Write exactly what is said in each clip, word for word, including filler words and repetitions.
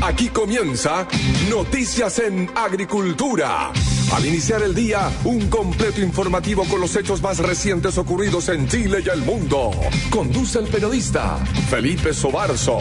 Aquí comienza Noticias en Agricultura. Al iniciar el día, un completo informativo con los hechos más recientes ocurridos en Chile y el mundo. Conduce el periodista Felipe Sobarzo.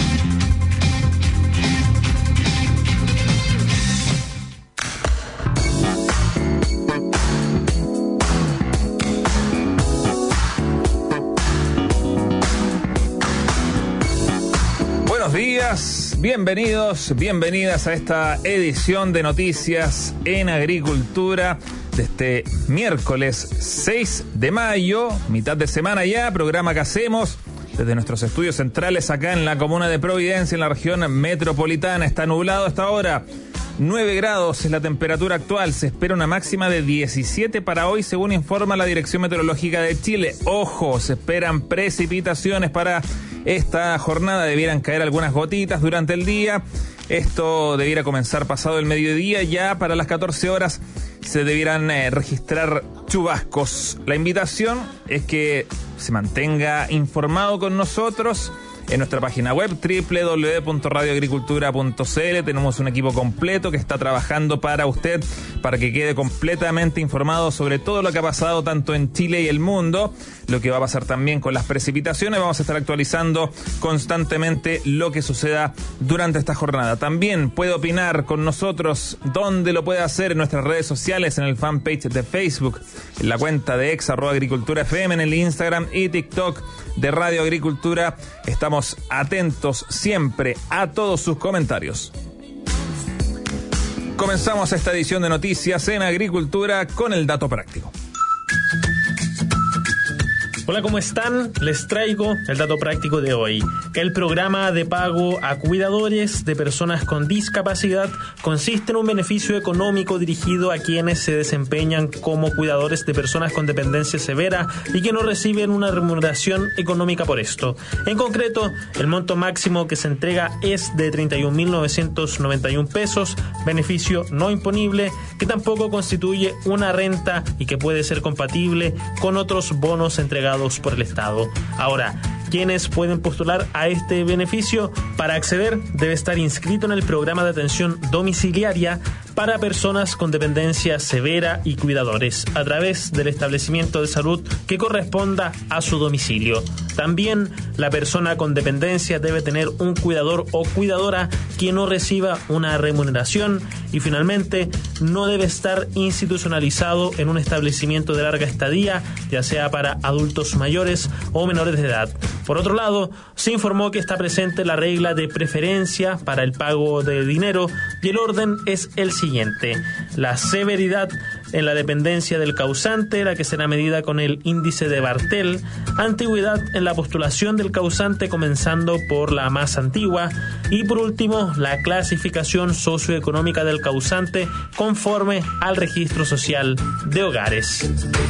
Buenos días, bienvenidos, bienvenidas a esta edición de Noticias en Agricultura de este miércoles seis de mayo, mitad de semana ya, programa que hacemos desde nuestros estudios centrales acá en la comuna de Providencia, en la región metropolitana. Está nublado hasta ahora, nueve grados es la temperatura actual, se espera una máxima de diecisiete para hoy según informa la Dirección Meteorológica de Chile. Ojo, se esperan precipitaciones para esta jornada, debieran caer algunas gotitas durante el día. Esto debiera comenzar pasado el mediodía, ya para las catorce horas se debieran eh, registrar chubascos. La invitación es que se mantenga informado con nosotros en nuestra página web doble u doble u doble u punto radio agricultura punto c l. Tenemos un equipo completo que está trabajando para usted, para que quede completamente informado sobre todo lo que ha pasado tanto en Chile y el mundo, lo que va a pasar también con las precipitaciones. Vamos a estar actualizando constantemente lo que suceda durante esta jornada. También puede opinar con nosotros, donde lo puede hacer en nuestras redes sociales, en el fanpage de Facebook, en la cuenta de ex arroba agricultura F M, en el Instagram y TikTok de Radio Agricultura. Estamos atentos siempre a todos sus comentarios. Comenzamos esta edición de Noticias en Agricultura con el dato práctico. Hola, ¿cómo están? Les traigo el dato práctico de hoy. El programa de pago a cuidadores de personas con discapacidad consiste en un beneficio económico dirigido a quienes se desempeñan como cuidadores de personas con dependencia severa y que no reciben una remuneración económica por esto. En concreto, el monto máximo que se entrega es de treinta y un mil novecientos noventa y un pesos, beneficio no imponible, que tampoco constituye una renta y que puede ser compatible con otros bonos entregados por el Estado. Ahora, ¿quiénes pueden postular a este beneficio? Para acceder, debe estar inscrito en el programa de atención domiciliaria para personas con dependencia severa y cuidadores, a través del establecimiento de salud que corresponda a su domicilio. También, la persona con dependencia debe tener un cuidador o cuidadora que no reciba una remuneración y, finalmente, no debe estar institucionalizado en un establecimiento de larga estadía, ya sea para adultos mayores o menores de edad. Por otro lado, se informó que está presente la regla de preferencia para el pago de dinero y el orden es el siguiente: la severidad en la dependencia del causante, la que será medida con el índice de Bartel; antigüedad en la postulación del causante, comenzando por la más antigua; y por último, la clasificación socioeconómica del causante conforme al registro social de hogares.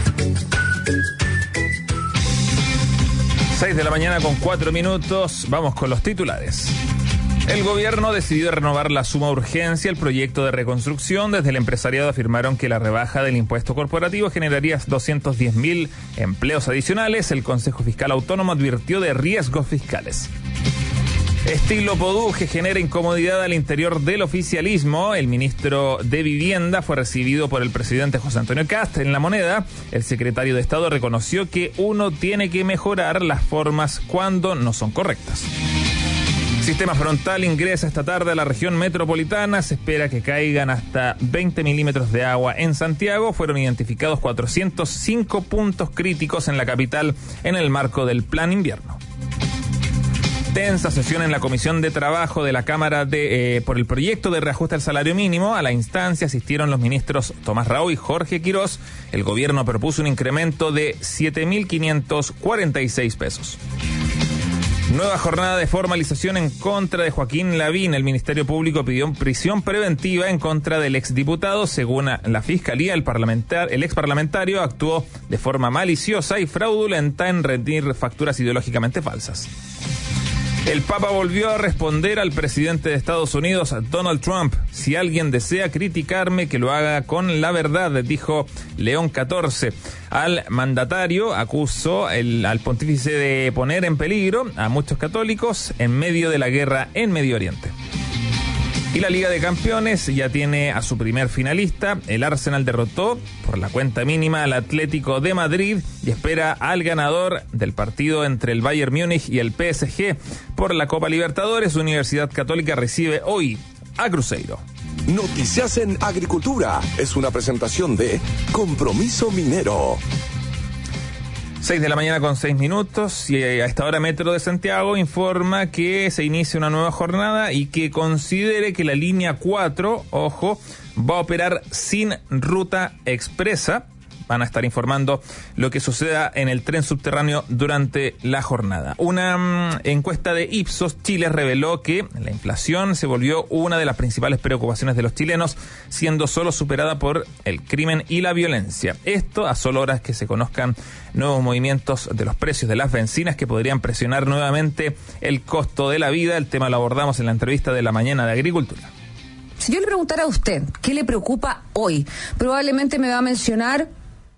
seis de la mañana con cuatro minutos, vamos con los titulares. El gobierno decidió renovar la suma urgencia el proyecto de reconstrucción. Desde el empresariado afirmaron que la rebaja del impuesto corporativo generaría doscientos diez mil empleos adicionales. El Consejo Fiscal Autónomo advirtió de riesgos fiscales. Estilo Poduje genera incomodidad al interior del oficialismo. El ministro de Vivienda fue recibido por el presidente José Antonio Kast en La Moneda. El secretario de Estado reconoció que uno tiene que mejorar las formas cuando no son correctas. Sistema frontal ingresa esta tarde a la región metropolitana. Se espera que caigan hasta veinte milímetros de agua en Santiago. Fueron identificados cuatrocientos cinco puntos críticos en la capital en el marco del Plan Invierno. Tensa sesión en la Comisión de Trabajo de la Cámara de, eh, por el proyecto de reajuste al salario mínimo. A la instancia asistieron los ministros Tomás Raúl y Jorge Quirós. El gobierno propuso un incremento de siete mil quinientos cuarenta y seis pesos. Nueva jornada de formalización en contra de Joaquín Lavín. El Ministerio Público pidió prisión preventiva en contra del exdiputado. Según la Fiscalía, el, parlamentar, el exparlamentario actuó de forma maliciosa y fraudulenta en rendir facturas ideológicamente falsas. El Papa volvió a responder al presidente de Estados Unidos, Donald Trump. Si alguien desea criticarme, que lo haga con la verdad, dijo León catorce. Al mandatario acusó el, al pontífice de poner en peligro a muchos católicos en medio de la guerra en Medio Oriente. Y la Liga de Campeones ya tiene a su primer finalista. El Arsenal derrotó por la cuenta mínima al Atlético de Madrid y espera al ganador del partido entre el Bayern Múnich y el P S G por la Copa Libertadores. Universidad Católica recibe hoy a Cruzeiro. Noticias en Agricultura es una presentación de Compromiso Minero. seis de la mañana con seis minutos y a esta hora Metro de Santiago informa que se inicia una nueva jornada y que considere que la línea cuatro, ojo, va a operar sin ruta expresa. Van a estar informando lo que suceda en el tren subterráneo durante la jornada. Una um, encuesta de Ipsos Chile reveló que la inflación se volvió una de las principales preocupaciones de los chilenos, siendo solo superada por el crimen y la violencia. Esto a solo horas que se conozcan nuevos movimientos de los precios de las bencinas que podrían presionar nuevamente el costo de la vida. El tema lo abordamos en la entrevista de la mañana de Agricultura. Si yo le preguntara a usted qué le preocupa hoy, probablemente me va a mencionar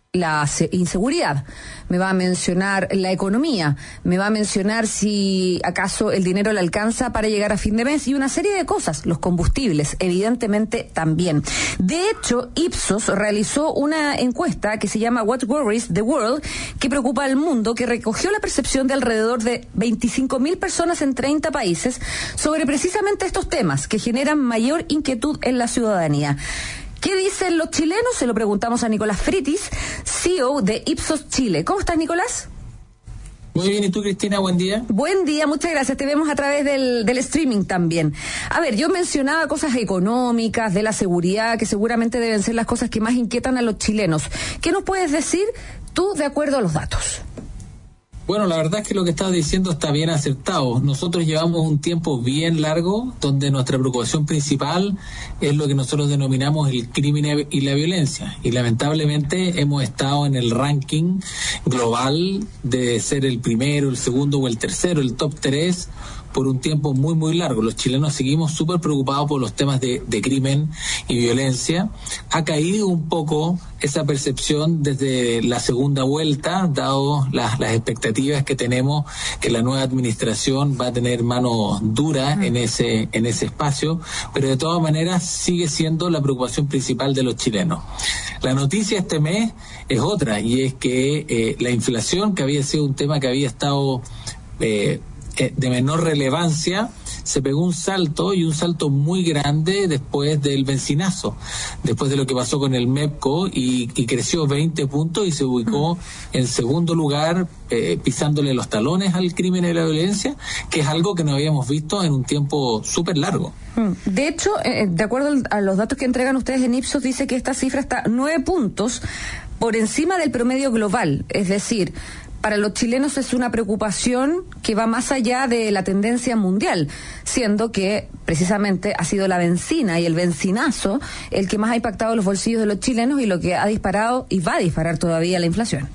la inseguridad, me va a mencionar la economía, me va a mencionar si acaso el dinero le alcanza para llegar a fin de mes y una serie de cosas, los combustibles, evidentemente también. De hecho, Ipsos realizó una encuesta que se llama What Worries the World, que preocupa al mundo, que recogió la percepción de alrededor de veinticinco mil personas en treinta países sobre precisamente estos temas que generan mayor inquietud en la ciudadanía. ¿Qué dicen los chilenos? Se lo preguntamos a Nicolás Fritis, C E O de Ipsos Chile. ¿Cómo estás, Nicolás? Muy bien, ¿y tú, Cristina? Buen día. Buen día, muchas gracias. Te vemos a través del, del streaming también. A ver, yo mencionaba cosas económicas, de la seguridad, que seguramente deben ser las cosas que más inquietan a los chilenos. ¿Qué nos puedes decir tú de acuerdo a los datos? Bueno, la verdad es que lo que estás diciendo está bien acertado. Nosotros llevamos un tiempo bien largo donde nuestra preocupación principal es lo que nosotros denominamos el crimen y la violencia. Y lamentablemente hemos estado en el ranking global de ser el primero, el segundo o el tercero, el top tres, por un tiempo muy, muy largo. Los chilenos seguimos súper preocupados por los temas de, de crimen y violencia. Ha caído un poco esa percepción desde la segunda vuelta, dado las, las expectativas que tenemos que la nueva administración va a tener manos duras en ese, en ese espacio, pero de todas maneras sigue siendo la preocupación principal de los chilenos. La noticia este mes es otra, y es que eh, la inflación, que había sido un tema que había estado eh, de menor relevancia, se pegó un salto, y un salto muy grande después del bencinazo, después de lo que pasó con el MEPCO, y, y creció veinte puntos y se ubicó en segundo lugar, eh, pisándole los talones al crimen y la violencia, que es algo que no habíamos visto en un tiempo súper largo. De hecho, eh, de acuerdo a los datos que entregan ustedes en Ipsos, dice que esta cifra está nueve puntos por encima del promedio global, es decir, para los chilenos es una preocupación que va más allá de la tendencia mundial, siendo que precisamente ha sido la bencina y el bencinazo el que más ha impactado los bolsillos de los chilenos y lo que ha disparado y va a disparar todavía la inflación.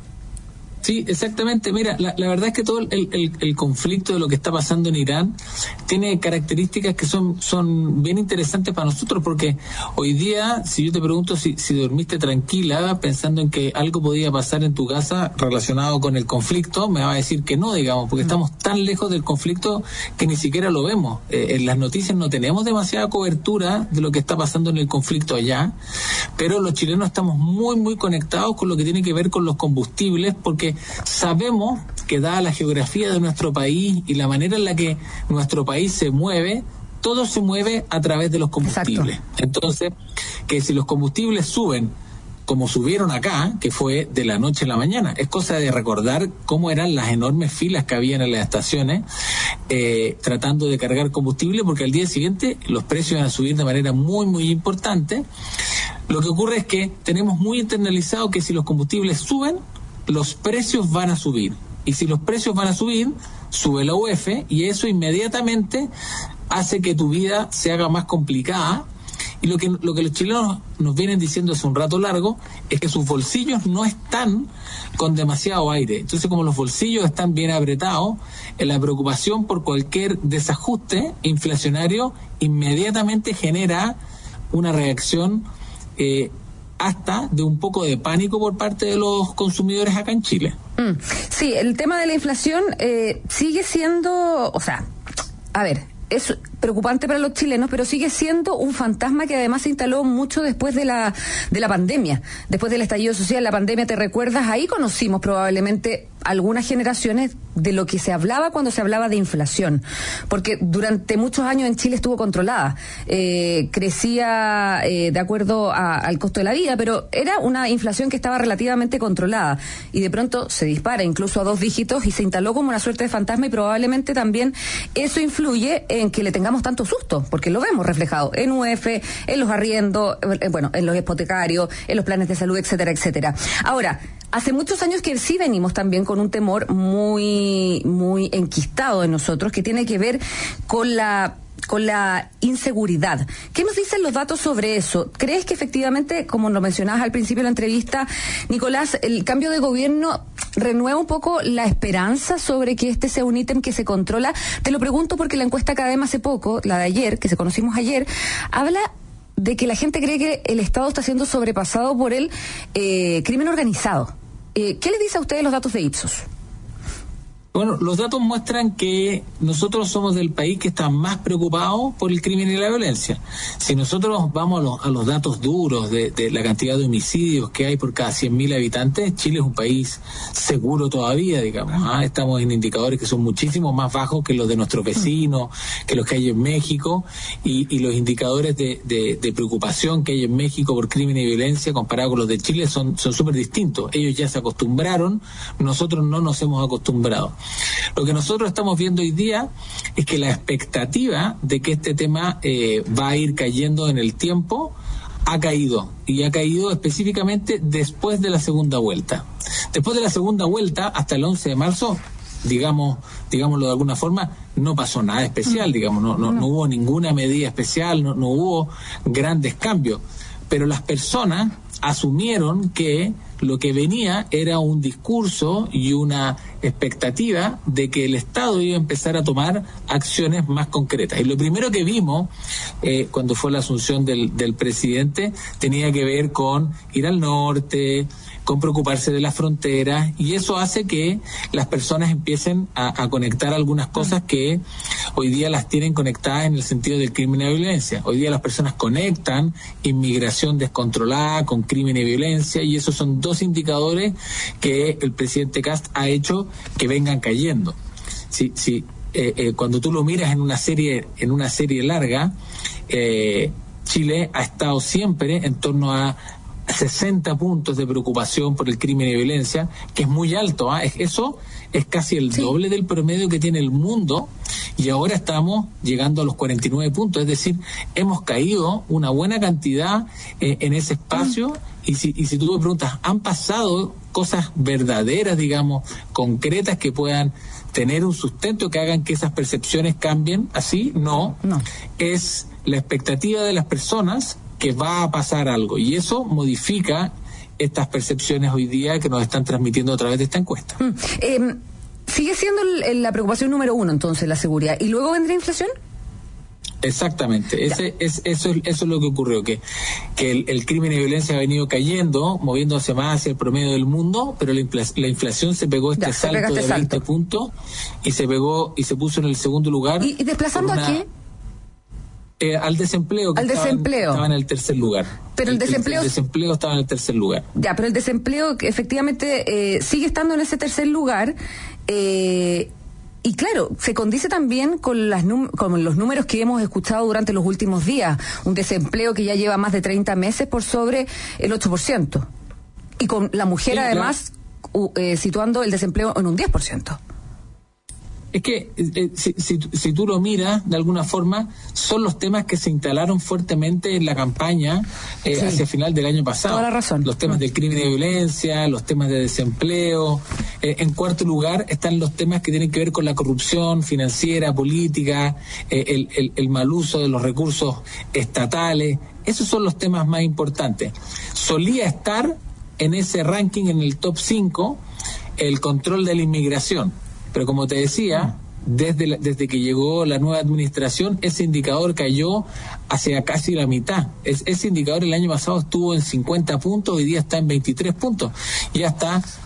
Sí, exactamente. Mira, la, la verdad es que todo el, el, el conflicto de lo que está pasando en Irán tiene características que son, son bien interesantes para nosotros, porque hoy día, si yo te pregunto si, si dormiste tranquila pensando en que algo podía pasar en tu casa relacionado con el conflicto, me va a decir que no, digamos, porque estamos tan lejos del conflicto que ni siquiera lo vemos. Eh, en las noticias no tenemos demasiada cobertura de lo que está pasando en el conflicto allá, pero los chilenos estamos muy, muy conectados con lo que tiene que ver con los combustibles, porque sabemos que dada la geografía de nuestro país y la manera en la que nuestro país se mueve, todo se mueve a través de los combustibles. Exacto. Entonces, que si los combustibles suben como subieron acá, que fue de la noche a la mañana, es cosa de recordar cómo eran las enormes filas que habían en las estaciones eh, tratando de cargar combustible, porque al día siguiente los precios iban a subir de manera muy, muy importante. Lo que ocurre es que tenemos muy internalizado que si los combustibles suben, los precios van a subir, y si los precios van a subir, sube la U F, y eso inmediatamente hace que tu vida se haga más complicada. Y lo que lo que los chilenos nos vienen diciendo hace un rato largo es que sus bolsillos no están con demasiado aire. Entonces, como los bolsillos están bien apretados, en la preocupación por cualquier desajuste inflacionario inmediatamente genera una reacción eh, hasta de un poco de pánico por parte de los consumidores acá en Chile. Mm. Sí, el tema de la inflación eh, sigue siendo, o sea, a ver, es preocupante para los chilenos, pero sigue siendo un fantasma que además se instaló mucho después de la de la pandemia, después del estallido social, la pandemia, ¿te recuerdas? Ahí conocimos probablemente algunas generaciones de lo que se hablaba cuando se hablaba de inflación, porque durante muchos años en Chile estuvo controlada, eh, crecía eh, de acuerdo a, al costo de la vida, pero era una inflación que estaba relativamente controlada y de pronto se dispara incluso a dos dígitos y se instaló como una suerte de fantasma, y probablemente también eso influye en que le tengamos tanto susto, porque lo vemos reflejado en U F, en los arriendos, eh, bueno, en los hipotecarios, en los planes de salud, etcétera, etcétera. Ahora, hace muchos años que sí venimos también con un temor muy, muy enquistado en nosotros, que tiene que ver con la con la inseguridad. ¿Qué nos dicen los datos sobre eso? ¿Crees que efectivamente, como lo mencionabas al principio de la entrevista, Nicolás, el cambio de gobierno renueva un poco la esperanza sobre que este sea un ítem que se controla? Te lo pregunto porque la encuesta Cadem hace poco, la de ayer, que se conocimos ayer, habla de que la gente cree que el Estado está siendo sobrepasado por el eh, crimen organizado. Eh, ¿Qué les dice a ustedes los datos de Ipsos? Bueno, los datos muestran que nosotros somos del país que está más preocupado por el crimen y la violencia. Si nosotros vamos a los, a los datos duros de, de la cantidad de homicidios que hay por cada cien mil habitantes, Chile es un país seguro todavía, digamos. ¿ah? Estamos en indicadores que son muchísimo más bajos que los de nuestros vecinos, que los que hay en México, y, y los indicadores de, de, de preocupación que hay en México por crimen y violencia comparados con los de Chile son son súper distintos. Ellos ya se acostumbraron, nosotros no nos hemos acostumbrado. Lo que nosotros estamos viendo hoy día es que la expectativa de que este tema eh, va a ir cayendo en el tiempo ha caído, y ha caído específicamente después de la segunda vuelta. Después de la segunda vuelta, hasta el once de marzo, digamos, digámoslo de alguna forma, no pasó nada especial, digamos, no, no, no hubo ninguna medida especial, no, no hubo grandes cambios, pero las personas asumieron que lo que venía era un discurso y una expectativa de que el Estado iba a empezar a tomar acciones más concretas. Y lo primero que vimos eh, cuando fue la asunción del, del presidente tenía que ver con ir al norte, con preocuparse de las fronteras, y eso hace que las personas empiecen a, a conectar algunas cosas que hoy día las tienen conectadas en el sentido del crimen y la violencia. Hoy día las personas conectan inmigración descontrolada con crimen y violencia, y esos son dos indicadores que el presidente Kast ha hecho que vengan cayendo. Si, si, eh, eh, cuando tú lo miras en una serie, en una serie larga, eh, Chile ha estado siempre en torno a sesenta puntos de preocupación por el crimen y violencia, que es muy alto. ¿eh? Eso es casi el sí. doble del promedio que tiene el mundo, y ahora estamos llegando a los cuarenta y nueve puntos, es decir, hemos caído una buena cantidad eh, en ese espacio. Mm. Y si, y si tú me preguntas, ¿han pasado cosas verdaderas, digamos, concretas que puedan tener un sustento, que hagan que esas percepciones cambien? Así, no. no. Es la expectativa de las personas que va a pasar algo, y eso modifica estas percepciones hoy día que nos están transmitiendo a través de esta encuesta. Mm. Eh, ¿Sigue siendo el, la preocupación número uno entonces la seguridad? ¿Y luego vendrá inflación? Exactamente, ese, es, eso, es, eso es lo que ocurrió, que, que el, el crimen y violencia ha venido cayendo, moviéndose más hacia el promedio del mundo, pero la, infla, la inflación se pegó este ya, salto este de veinte salto. puntos y se pegó y se puso en el segundo lugar. ¿Y, y desplazando una, a qué? Eh, al desempleo, que al estaba, desempleo. estaba en el tercer lugar. Pero el, el desempleo... El, el desempleo estaba en el tercer lugar. Ya, pero el desempleo efectivamente eh, sigue estando en ese tercer lugar, eh, y claro, se condice también con, las num- con los números que hemos escuchado durante los últimos días, un desempleo que ya lleva más de treinta meses por sobre el ocho por ciento, y con la mujer sí, además claro. uh, eh, situando el desempleo en un diez por ciento. Es que eh, si, si, si tú lo miras, de alguna forma, son los temas que se instalaron fuertemente en la campaña eh, sí. hacia el final del año pasado. Toda la razón. Los temas no. del crimen y de violencia, los temas de desempleo. Eh, en cuarto lugar están los temas que tienen que ver con la corrupción financiera, política, eh, el, el, el mal uso de los recursos estatales. Esos son los temas más importantes. Solía estar en ese ranking, en el top cinco, el control de la inmigración. Pero como te decía, desde, la, desde que llegó la nueva administración, ese indicador cayó hacia casi la mitad. Es, ese indicador el año pasado estuvo en cincuenta puntos, hoy día está en veintitrés puntos. Ya está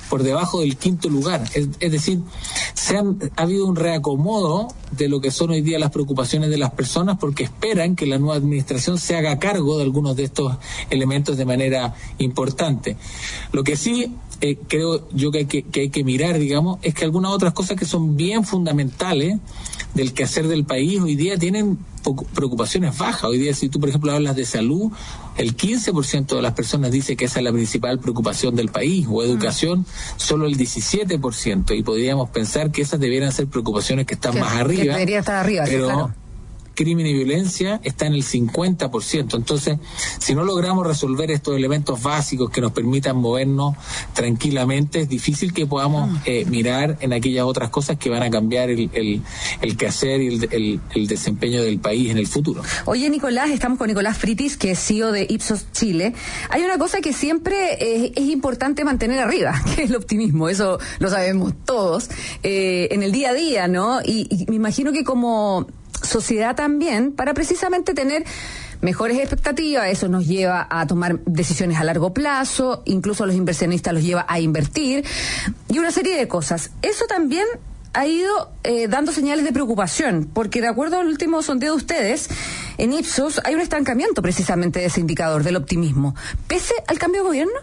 por debajo del quinto lugar. Es, es decir, se han, ha habido un reacomodo de lo que son hoy día las preocupaciones de las personas, porque esperan que la nueva administración se haga cargo de algunos de estos elementos de manera importante. Lo que sí eh, creo yo que hay que, que hay que mirar, digamos, es que algunas otras cosas que son bien fundamentales del quehacer del país hoy día tienen preocupaciones bajas. Hoy día, si tú, por ejemplo, hablas de salud, el quince por ciento de las personas dice que esa es la principal preocupación del país, o educación, solo el diecisiete por ciento, y podríamos pensar que esas debieran ser preocupaciones que están que, más arriba. Que debería estar arriba, pero sí, claro. Crimen y violencia está en el cincuenta por ciento. Entonces, si no logramos resolver estos elementos básicos que nos permitan movernos tranquilamente, es difícil que podamos eh, mirar en aquellas otras cosas que van a cambiar el, el, el quehacer y el, el, el desempeño del país en el futuro. Oye, Nicolás, estamos con Nicolás Fritis, que es C E O de Ipsos Chile. Hay una cosa que siempre eh, es importante mantener arriba, que es el optimismo. Eso lo sabemos todos, eh, en el día a día, ¿no? Y, y me imagino que como sociedad también, para precisamente tener mejores expectativas, eso nos lleva a tomar decisiones a largo plazo, incluso a los inversionistas los lleva a invertir, y una serie de cosas. Eso también ha ido eh, dando señales de preocupación, porque de acuerdo al último sondeo de ustedes, en Ipsos hay un estancamiento precisamente de ese indicador, del optimismo, pese al cambio de gobierno.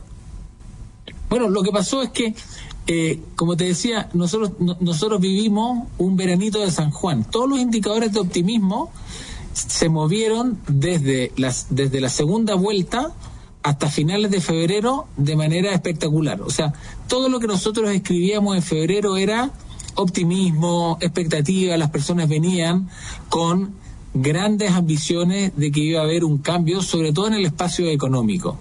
Bueno, lo que pasó es que Eh, como te decía, nosotros no, nosotros vivimos un veranito de San Juan. Todos los indicadores de optimismo se movieron desde las desde la segunda vuelta hasta finales de febrero de manera espectacular. O sea, todo lo que nosotros escribíamos en febrero era optimismo, expectativa. Las personas venían con grandes ambiciones de que iba a haber un cambio, sobre todo en el espacio económico.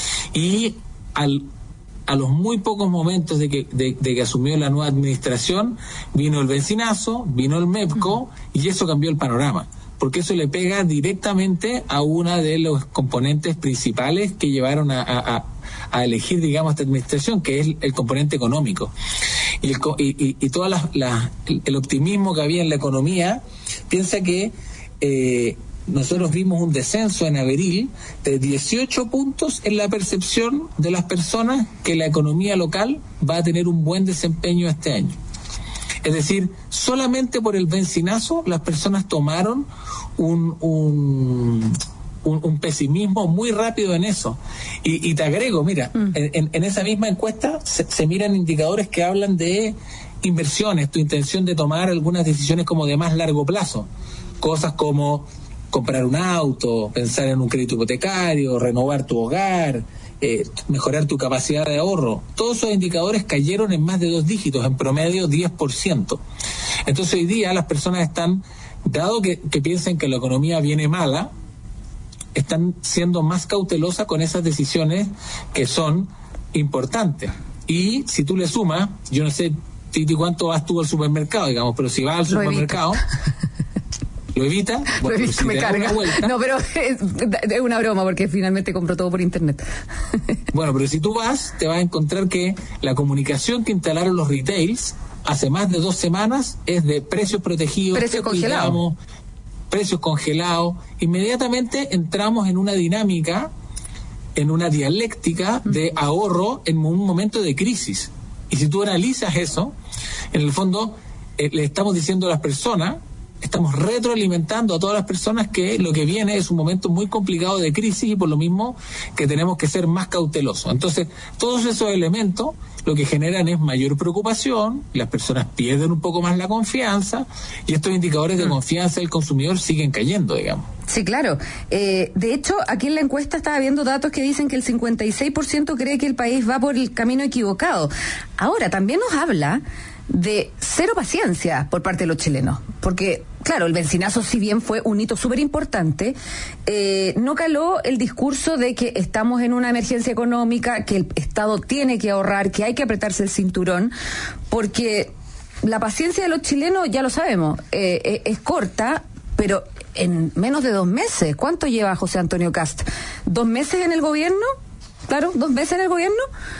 Y al a los muy pocos momentos de que, de, de que asumió la nueva administración, vino el bencinazo, vino el MEPCO, y eso cambió el panorama, porque eso le pega directamente a una de los componentes principales que llevaron a, a, a elegir, digamos, esta administración, que es el, el componente económico. Y, el, y, y todo la, la, el optimismo que había en la economía, piensa que eh, nosotros vimos un descenso en abril de dieciocho puntos en la percepción de las personas que la economía local va a tener un buen desempeño este año. Es decir, solamente por el bencinazo las personas tomaron un, un, un, un pesimismo muy rápido en eso. Y, y te agrego, mira, mm. en, en esa misma encuesta se, se miran indicadores que hablan de inversiones, tu intención de tomar algunas decisiones como de más largo plazo. Cosas como comprar un auto, pensar en un crédito hipotecario, renovar tu hogar, eh, mejorar tu capacidad de ahorro. Todos esos indicadores cayeron en más de dos dígitos, en promedio diez por ciento. Entonces hoy día las personas están, dado que, que piensan que la economía viene mala, están siendo más cautelosas con esas decisiones que son importantes. Y si tú le sumas, yo no sé, Titi, cuánto vas tú al supermercado, digamos, pero si vas al supermercado... ¿Lo evita? Bueno, Lo evito, si me carga. Vuelta, no, pero es, es una broma porque finalmente compro todo por internet. Bueno, pero si tú vas, te vas a encontrar que la comunicación que instalaron los retails hace más de dos semanas es de precios protegidos, precios congelados, precios congelados. Inmediatamente entramos en una dinámica, en una dialéctica de ahorro en un momento de crisis. Y si tú analizas eso, en el fondo eh, le estamos diciendo a las personas, estamos retroalimentando a todas las personas que lo que viene es un momento muy complicado de crisis y por lo mismo que tenemos que ser más cautelosos. Entonces, todos esos elementos lo que generan es mayor preocupación, las personas pierden un poco más la confianza y estos indicadores de confianza del consumidor siguen cayendo, digamos. Sí, claro. Eh, de hecho, aquí en la encuesta estaba viendo datos que dicen que el cincuenta y seis por ciento cree que el país va por el camino equivocado. Ahora, también nos habla de cero paciencia por parte de los chilenos, porque claro, el bencinazo, si bien fue un hito súper importante, eh, no caló el discurso de que estamos en una emergencia económica, que el Estado tiene que ahorrar, que hay que apretarse el cinturón, porque la paciencia de los chilenos, ya lo sabemos, eh, es corta, pero en menos de dos meses. ¿Cuánto lleva José Antonio Kast? ¿Dos meses en el gobierno? Claro, dos meses en el gobierno.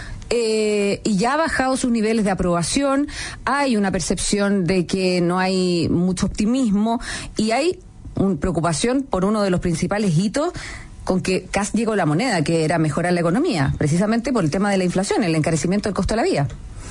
Eh, y ya ha bajado sus niveles de aprobación, hay una percepción de que no hay mucho optimismo y hay una preocupación por uno de los principales hitos con que Kast llegó a la moneda, que era mejorar la economía, precisamente por el tema de la inflación, el encarecimiento del costo de la vida.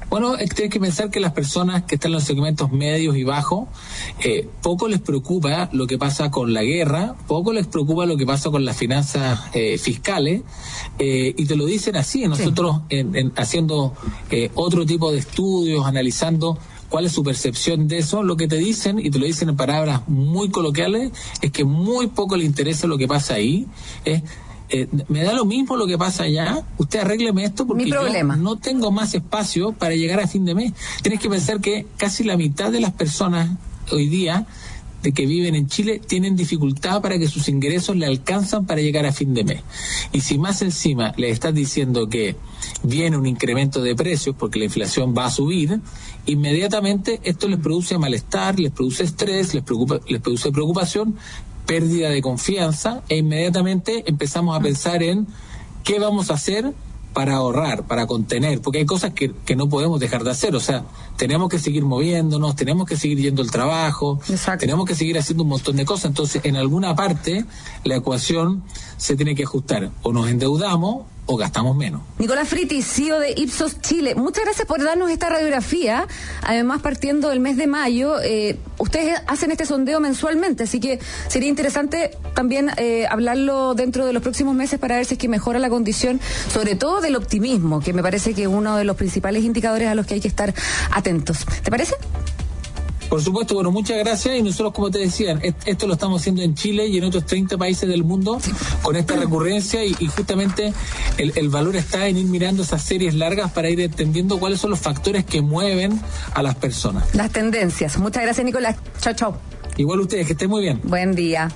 Bueno, tienes que pensar que las personas que están en los segmentos medios y bajos, eh, poco les preocupa lo que pasa con la guerra, poco les preocupa lo que pasa con las finanzas eh, fiscales, eh, y te lo dicen así. Nosotros sí. en, en, haciendo eh, otro tipo de estudios, analizando cuál es su percepción de eso, lo que te dicen, y te lo dicen en palabras muy coloquiales, es que muy poco le interesa lo que pasa ahí. Es Eh, me da lo mismo lo que pasa allá, usted arrégleme esto porque yo no tengo más espacio para llegar a fin de mes. Tienes que pensar que casi la mitad de las personas hoy día de que viven en Chile tienen dificultad para que sus ingresos le alcanzan para llegar a fin de mes. Y si más encima le estás diciendo que viene un incremento de precios porque la inflación va a subir, inmediatamente esto les produce malestar, les produce estrés, les preocupa, les produce preocupación, pérdida de confianza, e inmediatamente empezamos a pensar en qué vamos a hacer para ahorrar, para contener, porque hay cosas que, que no podemos dejar de hacer. O sea, tenemos que seguir moviéndonos, tenemos que seguir yendo al trabajo, Exacto. tenemos que seguir haciendo un montón de cosas. Entonces, en alguna parte, la ecuación se tiene que ajustar. O nos endeudamos o gastamos menos. Nicolás Fritti, C E O de Ipsos Chile, muchas gracias por darnos esta radiografía. Además, partiendo del mes de mayo, eh, ustedes hacen este sondeo mensualmente, así que sería interesante también eh, hablarlo dentro de los próximos meses para ver si es que mejora la condición, sobre todo del optimismo, que me parece que es uno de los principales indicadores a los que hay que estar atentos. ¿Te parece? Por supuesto, bueno, muchas gracias, y nosotros, como te decía, esto lo estamos haciendo en Chile y en otros treinta países del mundo con esta recurrencia, y, y justamente el, el valor está en ir mirando esas series largas para ir entendiendo cuáles son los factores que mueven a las personas. Las tendencias. Muchas gracias, Nicolás. Chao, chao. Igual ustedes, que estén muy bien. Buen día.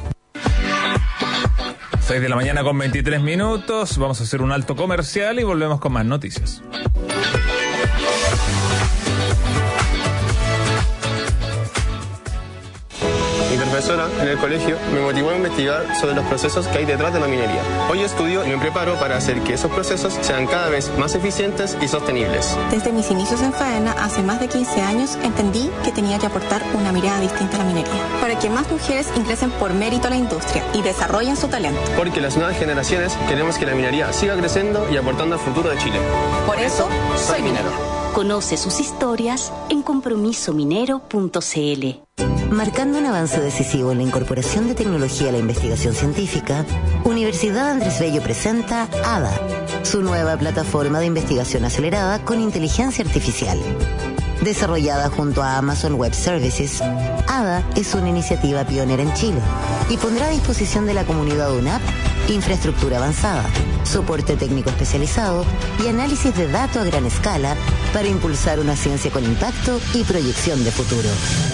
seis de la mañana con veintitrés minutos. Vamos a hacer un alto comercial y volvemos con más noticias. Mi profesora en el colegio me motivó a investigar sobre los procesos que hay detrás de la minería. Hoy estudio y me preparo para hacer que esos procesos sean cada vez más eficientes y sostenibles. Desde mis inicios en Faena, hace más de quince años, entendí que tenía que aportar una mirada distinta a la minería, para que más mujeres ingresen por mérito a la industria y desarrollen su talento. Porque las nuevas generaciones queremos que la minería siga creciendo y aportando al futuro de Chile. Por eso, soy minero. Conoce sus historias en compromiso minero punto c l. Marcando un avance decisivo en la incorporación de tecnología a la investigación científica, Universidad Andrés Bello presenta A D A, su nueva plataforma de investigación acelerada con inteligencia artificial. Desarrollada junto a Amazon Web Services, A D A es una iniciativa pionera en Chile y pondrá a disposición de la comunidad U N A P infraestructura avanzada, soporte técnico especializado y análisis de datos a gran escala para impulsar una ciencia con impacto y proyección de futuro.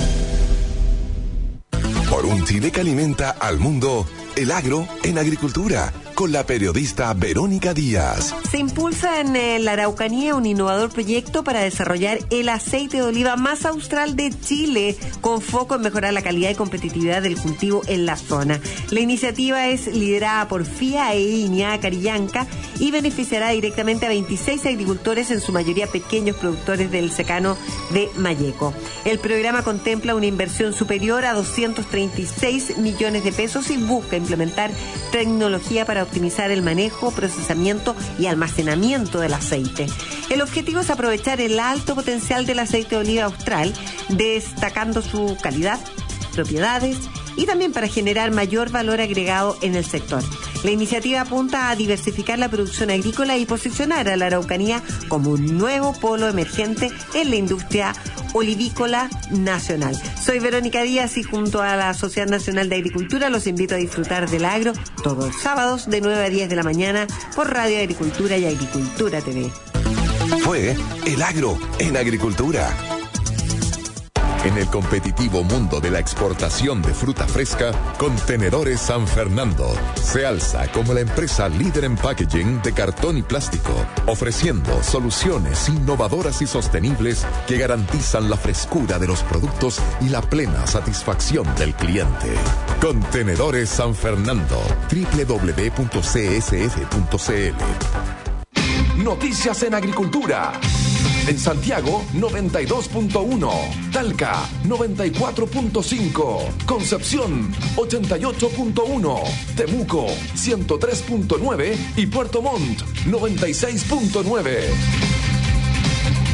Por un Chile que alimenta al mundo, el agro en agricultura, con la periodista Verónica Díaz. Se impulsa en eh, la Araucanía un innovador proyecto para desarrollar el aceite de oliva más austral de Chile, con foco en mejorar la calidad y competitividad del cultivo en la zona. La iniciativa es liderada por F I A e INIA Carillanca y beneficiará directamente a veintiséis agricultores, en su mayoría pequeños productores del secano de Malleco. El programa contempla una inversión superior a doscientos treinta y seis millones de pesos y busca implementar tecnología para optimizar el manejo, procesamiento y almacenamiento del aceite. El objetivo es aprovechar el alto potencial del aceite de oliva austral, destacando su calidad, propiedades y también para generar mayor valor agregado en el sector. La iniciativa apunta a diversificar la producción agrícola y posicionar a la Araucanía como un nuevo polo emergente en la industria olivícola nacional. Soy Verónica Díaz y junto a la Sociedad Nacional de Agricultura los invito a disfrutar del agro todos los sábados de nueve a diez de la mañana por Radio Agricultura y Agricultura T V. Fue El Agro en Agricultura. En el competitivo mundo de la exportación de fruta fresca, Contenedores San Fernando se alza como la empresa líder en packaging de cartón y plástico, ofreciendo soluciones innovadoras y sostenibles que garantizan la frescura de los productos y la plena satisfacción del cliente. Contenedores San Fernando, doble u doble u doble u punto c s f punto c l. Noticias en Agricultura. En Santiago, noventa y dos punto uno. Talca, noventa y cuatro punto cinco. Concepción, ochenta y ocho punto uno. Temuco, ciento tres punto nueve. Y Puerto Montt, noventa y seis punto nueve.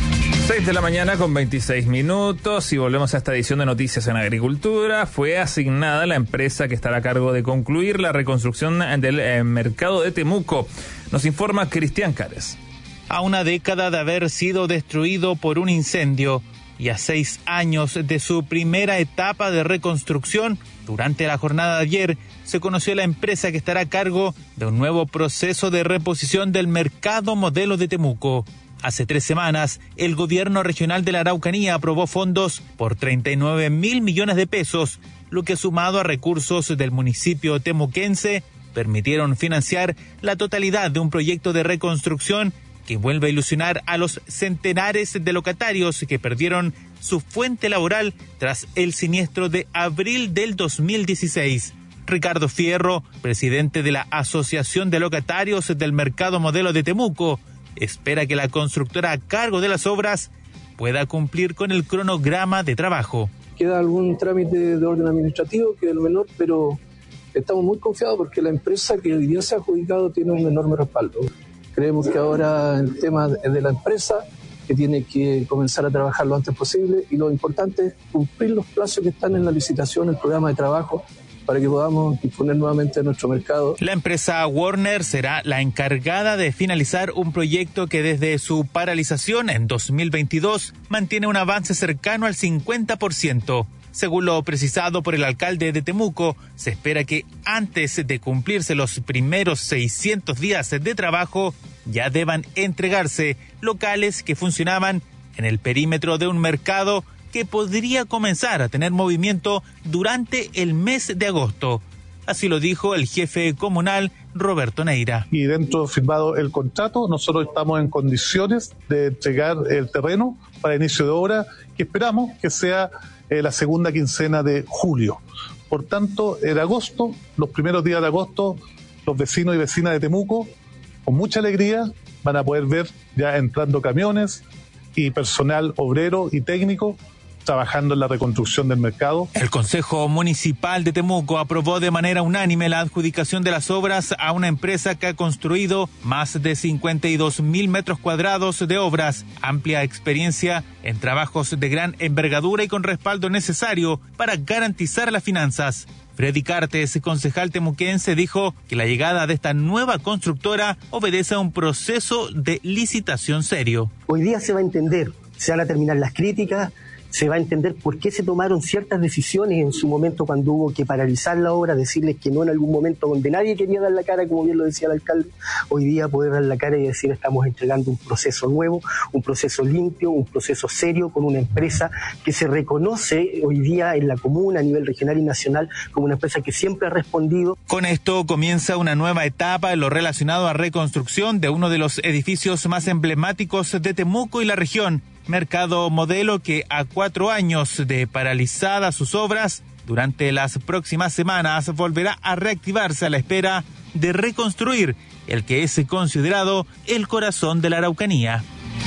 seis de la mañana con veintiséis minutos y volvemos a esta edición de Noticias en Agricultura. Fue asignada la empresa que estará a cargo de concluir la reconstrucción del eh, mercado de Temuco. Nos informa Cristian Cares. A una década de haber sido destruido por un incendio y a seis años de su primera etapa de reconstrucción, durante la jornada de ayer se conoció la empresa que estará a cargo de un nuevo proceso de reposición del mercado modelo de Temuco. Hace tres semanas, el gobierno regional de la Araucanía aprobó fondos por treinta y nueve mil millones de pesos, lo que sumado a recursos del municipio temuquense, permitieron financiar la totalidad de un proyecto de reconstrucción que vuelve a ilusionar a los centenares de locatarios que perdieron su fuente laboral tras el siniestro de abril del dos mil dieciséis. Ricardo Fierro, presidente de la Asociación de Locatarios del Mercado Modelo de Temuco, espera que la constructora a cargo de las obras pueda cumplir con el cronograma de trabajo. Queda algún trámite de orden administrativo que es el menor, pero estamos muy confiados porque la empresa que hoy día se ha adjudicado tiene un enorme respaldo. Creemos que ahora el tema es de la empresa, que tiene que comenzar a trabajar lo antes posible, y lo importante es cumplir los plazos que están en la licitación, el programa de trabajo, para que podamos disponer nuevamente de nuestro mercado. La empresa Warner será la encargada de finalizar un proyecto que desde su paralización en dos mil veintidós mantiene un avance cercano al cincuenta por ciento. Según lo precisado por el alcalde de Temuco, se espera que antes de cumplirse los primeros seiscientos días de trabajo, ya deban entregarse locales que funcionaban en el perímetro de un mercado que podría comenzar a tener movimiento durante el mes de agosto. Así lo dijo el jefe comunal Roberto Neira. Y dentro firmado el contrato, nosotros estamos en condiciones de entregar el terreno para inicio de obra, que esperamos que sea eh, la segunda quincena de julio. Por tanto, en agosto, los primeros días de agosto, los vecinos y vecinas de Temuco, con mucha alegría, van a poder ver ya entrando camiones y personal obrero y técnico trabajando en la reconstrucción del mercado. El Consejo Municipal de Temuco aprobó de manera unánime la adjudicación de las obras a una empresa que ha construido más de cincuenta y dos mil metros cuadrados de obras, amplia experiencia en trabajos de gran envergadura y con respaldo necesario para garantizar las finanzas. Freddy Cartes, concejal temuquense, dijo que la llegada de esta nueva constructora obedece a un proceso de licitación serio. Hoy día se va a entender, se van a terminar las críticas, se va a entender por qué se tomaron ciertas decisiones en su momento cuando hubo que paralizar la obra, decirles que no en algún momento donde nadie quería dar la cara, como bien lo decía el alcalde. Hoy día poder dar la cara y decir estamos entregando un proceso nuevo, un proceso limpio, un proceso serio con una empresa que se reconoce hoy día en la comuna a nivel regional y nacional como una empresa que siempre ha respondido. Con esto comienza una nueva etapa en lo relacionado a reconstrucción de uno de los edificios más emblemáticos de Temuco y la región. Mercado Modelo, que a cuatro años de paralizadas sus obras, durante las próximas semanas volverá a reactivarse a la espera de reconstruir el que es considerado el corazón de la Araucanía.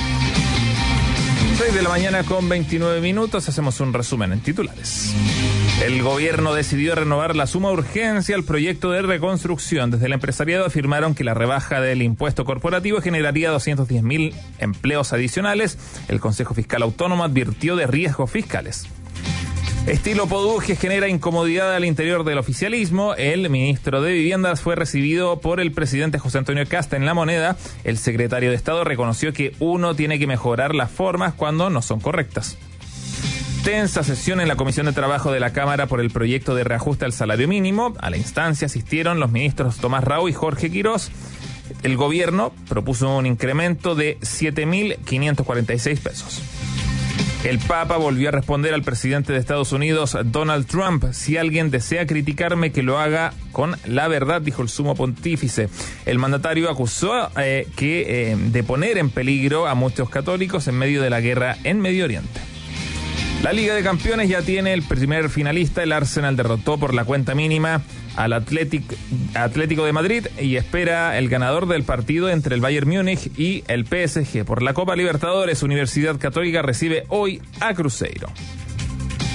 seis de la mañana con veintinueve minutos, hacemos un resumen en titulares. El gobierno decidió renovar la suma urgencia al proyecto de reconstrucción. Desde el empresariado afirmaron que la rebaja del impuesto corporativo generaría doscientos diez mil empleos adicionales. El Consejo Fiscal Autónomo advirtió de riesgos fiscales. Estilo Poduje genera incomodidad al interior del oficialismo. El ministro de Viviendas fue recibido por el presidente José Antonio Kast en La Moneda. El secretario de Estado reconoció que uno tiene que mejorar las formas cuando no son correctas. Tensa sesión en la Comisión de Trabajo de la Cámara por el proyecto de reajuste al salario mínimo. A la instancia asistieron los ministros Tomás Rau y Jorge Quirós. El gobierno propuso un incremento de siete mil quinientos cuarenta y seis pesos. El Papa volvió a responder al presidente de Estados Unidos, Donald Trump. Si alguien desea criticarme, que lo haga con la verdad, dijo el sumo pontífice. El mandatario acusó eh, que, eh, de poner en peligro a muchos católicos en medio de la guerra en Medio Oriente. La Liga de Campeones ya tiene el primer finalista. El Arsenal derrotó por la cuenta mínima al Athletic, Atlético de Madrid y espera el ganador del partido entre el Bayern Múnich y el P S G. Por la Copa Libertadores, Universidad Católica recibe hoy a Cruzeiro.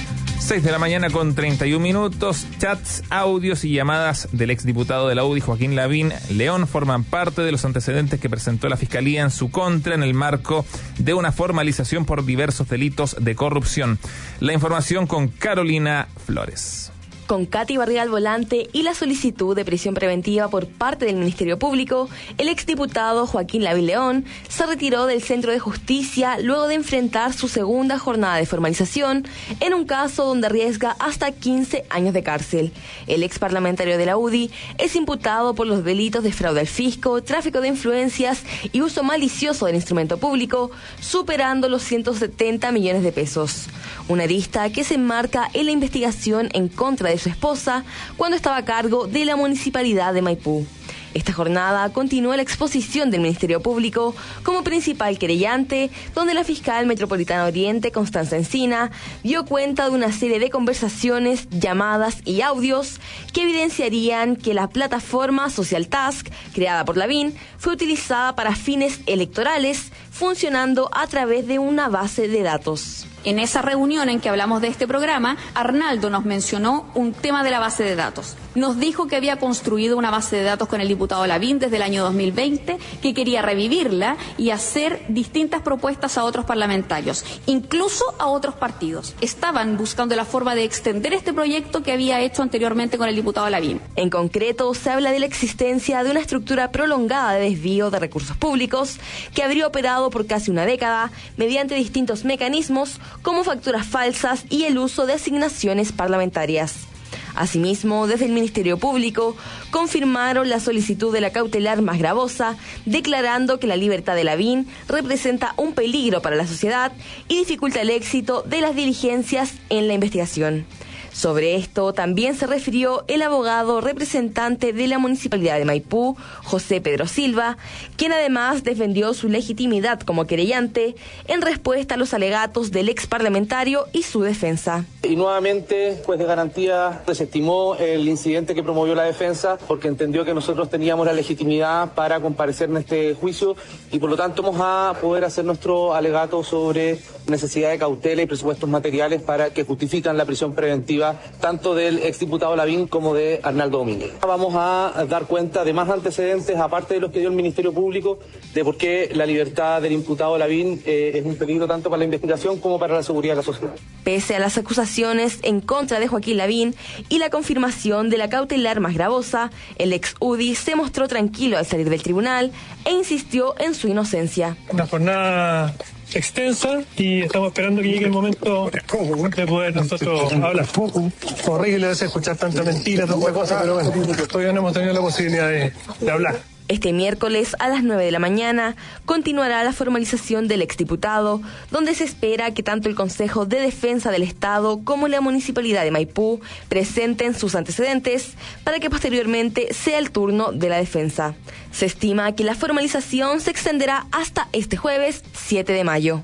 seis de la mañana con treinta y un minutos. Chats, audios y llamadas del exdiputado de la U D I, Joaquín Lavín León, forman parte de los antecedentes que presentó la Fiscalía en su contra en el marco de una formalización por diversos delitos de corrupción. La información con Carolina Flores. Con Katy Barriga al volante y la solicitud de prisión preventiva por parte del Ministerio Público, el exdiputado Joaquín Lavín León se retiró del Centro de Justicia luego de enfrentar su segunda jornada de formalización en un caso donde arriesga hasta quince años de cárcel. El ex parlamentario de la U D I es imputado por los delitos de fraude al fisco, tráfico de influencias y uso malicioso del instrumento público, superando los ciento setenta millones de pesos. Una arista que se enmarca en la investigación en contra de su esposa cuando estaba a cargo de la Municipalidad de Maipú. Esta jornada continúa la exposición del Ministerio Público como principal querellante, donde la fiscal metropolitana Oriente, Constanza Encina, dio cuenta de una serie de conversaciones, llamadas y audios que evidenciarían que la plataforma Social Task, creada por Lavín, fue utilizada para fines electorales, funcionando a través de una base de datos. En esa reunión en que hablamos de este programa, Arnaldo nos mencionó un tema de la base de datos. Nos dijo que había construido una base de datos con el diputado Lavín desde el año dos mil veinte, que quería revivirla y hacer distintas propuestas a otros parlamentarios, incluso a otros partidos. Estaban buscando la forma de extender este proyecto que había hecho anteriormente con el diputado Lavín. En concreto, se habla de la existencia de una estructura prolongada de desvío de recursos públicos que habría operado por casi una década mediante distintos mecanismos como facturas falsas y el uso de asignaciones parlamentarias. Asimismo, desde el Ministerio Público confirmaron la solicitud de la cautelar más gravosa, declarando que la libertad de Lavín representa un peligro para la sociedad y dificulta el éxito de las diligencias en la investigación. Sobre esto también se refirió el abogado representante de la Municipalidad de Maipú, José Pedro Silva, quien además defendió su legitimidad como querellante en respuesta a los alegatos del ex parlamentario y su defensa. Y nuevamente, juez de garantía desestimó el incidente que promovió la defensa porque entendió que nosotros teníamos la legitimidad para comparecer en este juicio y por lo tanto vamos a poder hacer nuestro alegato sobre necesidad de cautela y presupuestos materiales para que justifican la prisión preventiva tanto del exdiputado Lavín como de Arnaldo Domínguez. Vamos a dar cuenta de más antecedentes, aparte de los que dio el Ministerio Público, de por qué la libertad del imputado Lavín eh, es un peligro tanto para la investigación como para la seguridad de la sociedad. Pese a las acusaciones en contra de Joaquín Lavín y la confirmación de la cautelar más gravosa, el ex U D I se mostró tranquilo al salir del tribunal e insistió en su inocencia. Una jornada extensa y estamos esperando que llegue el momento de poder nosotros hablar. Horrible es escuchar tanta mentira, tanta cosa, pero bueno, todavía no hemos tenido la posibilidad de, de hablar. Este miércoles a las nueve de la mañana continuará la formalización del exdiputado, donde se espera que tanto el Consejo de Defensa del Estado como la Municipalidad de Maipú presenten sus antecedentes para que posteriormente sea el turno de la defensa. Se estima que la formalización se extenderá hasta este jueves siete de mayo.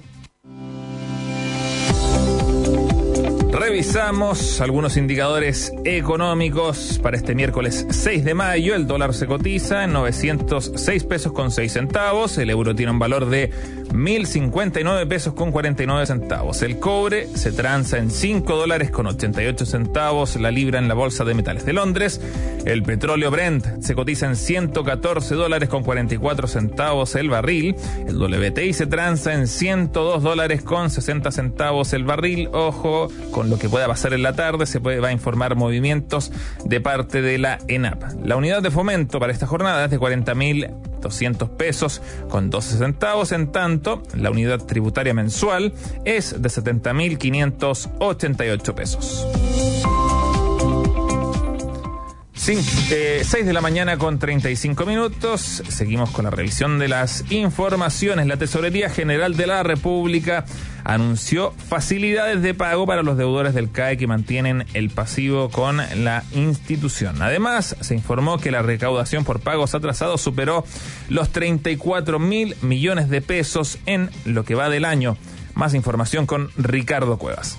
Revisamos algunos indicadores económicos para este miércoles seis de mayo. El dólar se cotiza en novecientos seis pesos con seis centavos. El euro tiene un valor de mil cincuenta y nueve pesos con cuarenta y nueve centavos. El cobre se transa en cinco dólares con ochenta y ocho centavos la libra en la Bolsa de Metales de Londres. El petróleo Brent se cotiza en ciento catorce dólares con cuarenta y cuatro centavos el barril. El W T I se transa en ciento dos dólares con sesenta centavos el barril. Ojo con lo que pueda pasar en la tarde, se puede, va a informar movimientos de parte de la ENAP. La unidad de fomento para esta jornada es de cuarenta mil doscientos pesos con doce centavos, en tanto la unidad tributaria mensual es de setenta mil quinientos ochenta y ocho pesos. seis de la mañana con treinta y cinco minutos. Seguimos con la revisión de las informaciones. La Tesorería General de la República anunció facilidades de pago para los deudores del C A E que mantienen el pasivo con la institución. Además, se informó que la recaudación por pagos atrasados superó los treinta y cuatro mil millones de pesos en lo que va del año. Más información con Ricardo Cuevas.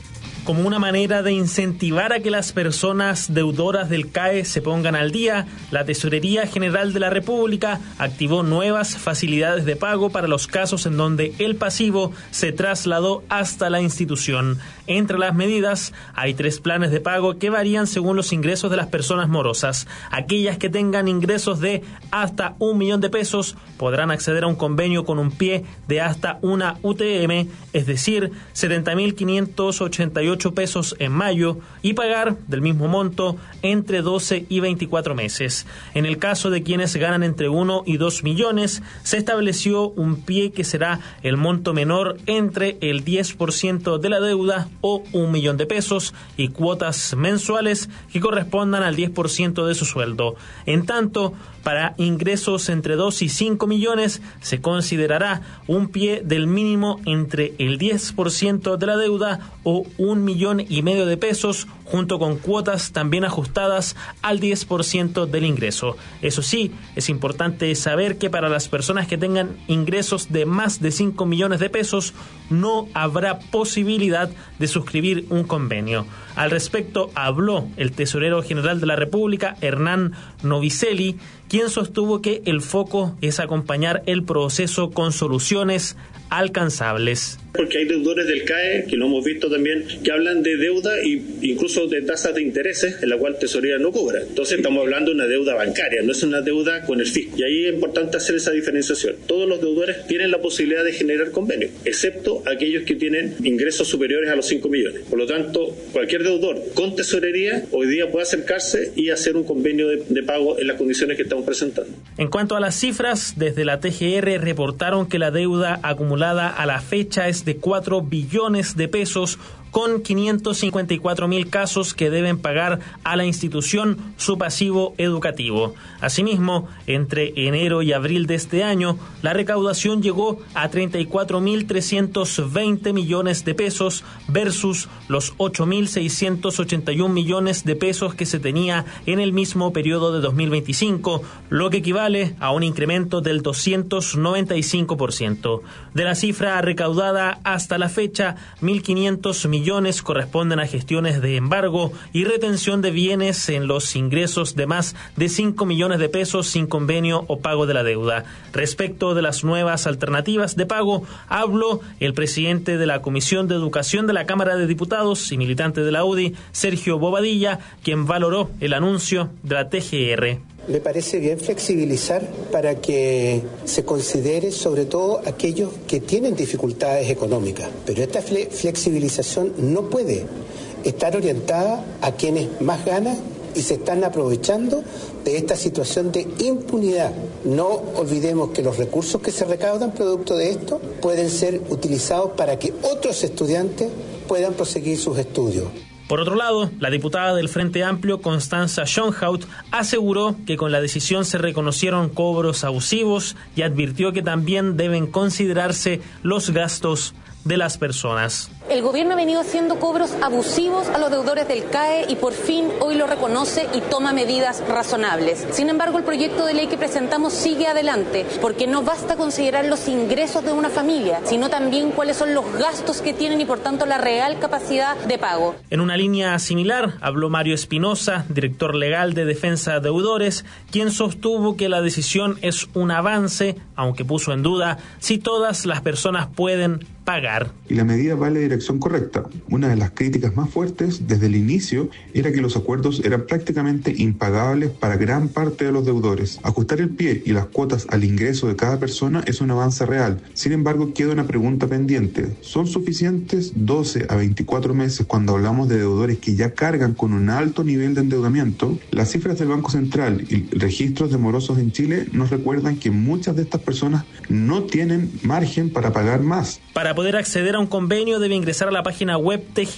Como una manera de incentivar a que las personas deudoras del C A E se pongan al día, la Tesorería General de la República activó nuevas facilidades de pago para los casos en donde el pasivo se trasladó hasta la institución. Entre las medidas hay tres planes de pago que varían según los ingresos de las personas morosas. Aquellas que tengan ingresos de hasta un millón de pesos podrán acceder a un convenio con un pie de hasta una U T M, es decir, setenta mil quinientos ochenta y ocho pesos en mayo, y pagar del mismo monto entre doce y veinticuatro meses. En el caso de quienes ganan entre uno y dos millones, se estableció un pie que será el monto menor entre el diez por ciento de la deuda o un millón de pesos y cuotas mensuales que correspondan al diez por ciento de su sueldo. En tanto, para ingresos entre dos y cinco millones se considerará un pie del mínimo entre el diez por ciento de la deuda o un millón y medio de pesos, junto con cuotas también ajustadas al diez por ciento del ingreso. Eso sí, es importante saber que para las personas que tengan ingresos de más de cinco millones de pesos no habrá posibilidad de suscribir un convenio. Al respecto habló el tesorero general de la República, Hernán Novicelli, quien sostuvo que el foco es acompañar el proceso con soluciones alcanzables. Porque hay deudores del C A E, que lo hemos visto también, que hablan de deuda e incluso de tasas de intereses, en la cual Tesorería no cobra. Entonces estamos hablando de una deuda bancaria, no es una deuda con el fisco. Y ahí es importante hacer esa diferenciación. Todos los deudores tienen la posibilidad de generar convenios, excepto aquellos que tienen ingresos superiores a los cinco millones. Por lo tanto, cualquier deudor con Tesorería hoy día puede acercarse y hacer un convenio de, de pago en las condiciones que estamos presentando. En cuanto a las cifras, desde la T G R reportaron que la deuda acumulada a la fecha es de cuatro billones de pesos, con quinientos cincuenta y cuatro mil casos que deben pagar a la institución su pasivo educativo. Asimismo, entre enero y abril de este año, la recaudación llegó a treinta y cuatro mil trescientos veinte millones de pesos versus los ocho mil seiscientos ochenta y un millones de pesos que se tenía en el mismo periodo de dos mil veinticinco, lo que equivale a un incremento del doscientos noventa y cinco por ciento. De la cifra recaudada hasta la fecha, mil quinientos millones corresponden a gestiones de embargo y retención de bienes en los ingresos de más de cinco millones de pesos sin convenio o pago de la deuda. Respecto de las nuevas alternativas de pago, habló el presidente de la Comisión de Educación de la Cámara de Diputados y militante de la U D I, Sergio Bobadilla, quien valoró el anuncio de la T G R. Me parece bien flexibilizar para que se considere sobre todo aquellos que tienen dificultades económicas, pero esta fle- flexibilización no puede estar orientada a quienes más ganan y se están aprovechando de esta situación de impunidad. No olvidemos que los recursos que se recaudan producto de esto pueden ser utilizados para que otros estudiantes puedan proseguir sus estudios. Por otro lado, la diputada del Frente Amplio, Constanza Schönhaut, aseguró que con la decisión se reconocieron cobros abusivos y advirtió que también deben considerarse los gastos de las personas. El gobierno ha venido haciendo cobros abusivos a los deudores del C A E y por fin hoy lo reconoce y toma medidas razonables. Sin embargo, el proyecto de ley que presentamos sigue adelante porque no basta considerar los ingresos de una familia, sino también cuáles son los gastos que tienen y por tanto la real capacidad de pago. En una línea similar habló Mario Espinosa, director legal de Defensa de Deudores, quien sostuvo que la decisión es un avance, aunque puso en duda si todas las personas pueden pagar. Y la medida va en la dirección correcta. Una de las críticas más fuertes desde el inicio era que los acuerdos eran prácticamente impagables para gran parte de los deudores. Ajustar el pie y las cuotas al ingreso de cada persona es un avance real. Sin embargo, queda una pregunta pendiente. ¿Son suficientes doce a veinticuatro meses cuando hablamos de deudores que ya cargan con un alto nivel de endeudamiento? Las cifras del Banco Central y registros de morosos en Chile nos recuerdan que muchas de estas personas no tienen margen para pagar más. Para poder acceder a un convenio debe ingresar a la página web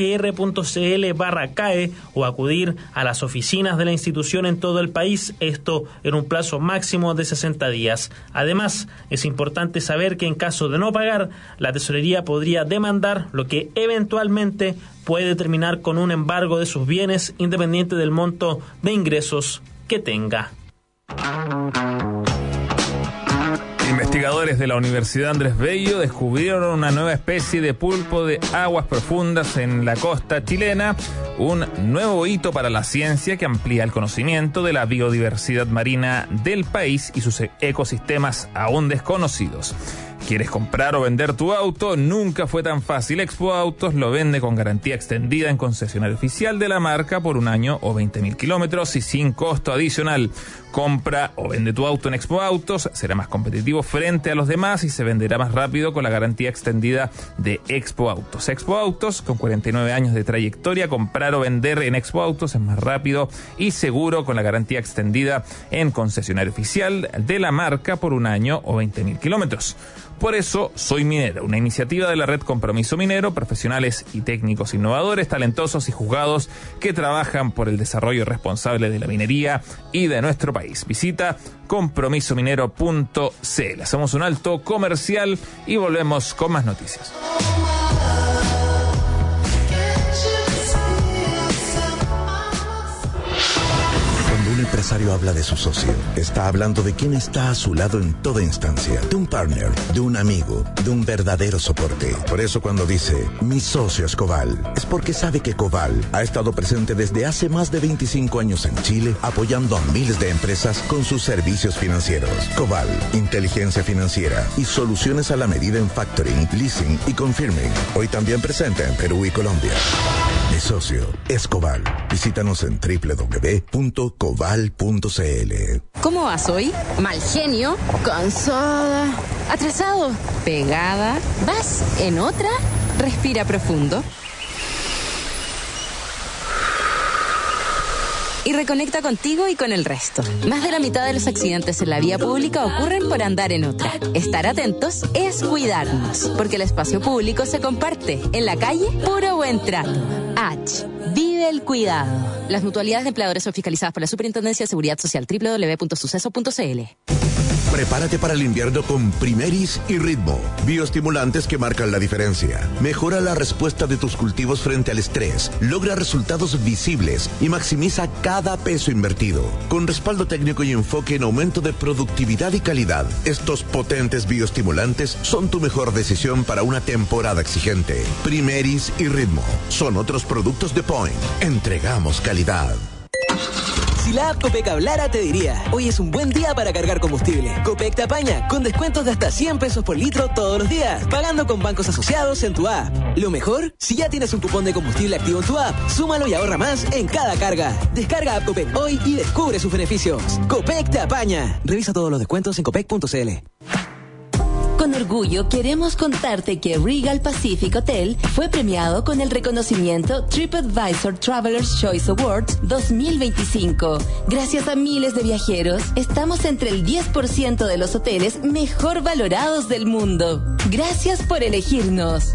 tgr.cl barra CAE o acudir a las oficinas de la institución en todo el país, esto en un plazo máximo de sesenta días. Además, es importante saber que en caso de no pagar, la tesorería podría demandar, lo que eventualmente puede terminar con un embargo de sus bienes independiente del monto de ingresos que tenga. Investigadores de la Universidad Andrés Bello descubrieron una nueva especie de pulpo de aguas profundas en la costa chilena, un nuevo hito para la ciencia que amplía el conocimiento de la biodiversidad marina del país y sus ecosistemas aún desconocidos. ¿Quieres comprar o vender tu auto? Nunca fue tan fácil. Expo Autos lo vende con garantía extendida en concesionario oficial de la marca por un año o veinte mil kilómetros y sin costo adicional. Compra o vende tu auto en Expo Autos, será más competitivo frente a los demás y se venderá más rápido con la garantía extendida de Expo Autos. Expo Autos, con cuarenta y nueve años de trayectoria, comprar o vender en Expo Autos es más rápido y seguro con la garantía extendida en concesionario oficial de la marca por un año o veinte mil kilómetros. Por eso, Soy Minero, una iniciativa de la Red Compromiso Minero, profesionales y técnicos innovadores, talentosos y juzgados que trabajan por el desarrollo responsable de la minería y de nuestro país. Visita compromiso minero punto c l. Hacemos un alto comercial y volvemos con más noticias. Un empresario habla de su socio. Está hablando de quien está a su lado en toda instancia. De un partner, de un amigo, de un verdadero soporte. Por eso cuando dice, mi socio es Coval, es porque sabe que Coval ha estado presente desde hace más de veinticinco años en Chile, apoyando a miles de empresas con sus servicios financieros. Coval, inteligencia financiera y soluciones a la medida en factoring, leasing y confirming. Hoy también presente en Perú y Colombia. Mi socio es Coval. Visítanos en doble u doble u doble u punto coval punto c l. ¿Cómo vas hoy? Mal genio, cansada, atrasado, pegada. ¿Vas en otra? Respira profundo. Y reconecta contigo y con el resto. Más de la mitad de los accidentes en la vía pública ocurren por andar en otra. Estar atentos es cuidarnos, porque el espacio público se comparte. En la calle, puro buen trato. H. Vive el cuidado. Las mutualidades de empleadores son fiscalizadas por la Superintendencia de Seguridad Social. doble u doble u doble u punto suceso punto c l. Prepárate para el invierno con Primeris y Ritmo, bioestimulantes que marcan la diferencia. Mejora la respuesta de tus cultivos frente al estrés, logra resultados visibles y maximiza cada peso invertido. Con respaldo técnico y enfoque en aumento de productividad y calidad, estos potentes bioestimulantes son tu mejor decisión para una temporada exigente. Primeris y Ritmo son otros productos de Point. Entregamos calidad. Si la app Copec hablara, te diría, hoy es un buen día para cargar combustible. Copec te apaña, con descuentos de hasta cien pesos por litro todos los días, pagando con bancos asociados en tu app. Lo mejor, si ya tienes un cupón de combustible activo en tu app, súmalo y ahorra más en cada carga. Descarga app Copec hoy y descubre sus beneficios. Copec te apaña. Revisa todos los descuentos en copec punto c l. Con orgullo queremos contarte que Regal Pacific Hotel fue premiado con el reconocimiento TripAdvisor Traveler's Choice Awards dos mil veinticinco. Gracias a miles de viajeros, estamos entre el diez por ciento de los hoteles mejor valorados del mundo. Gracias por elegirnos.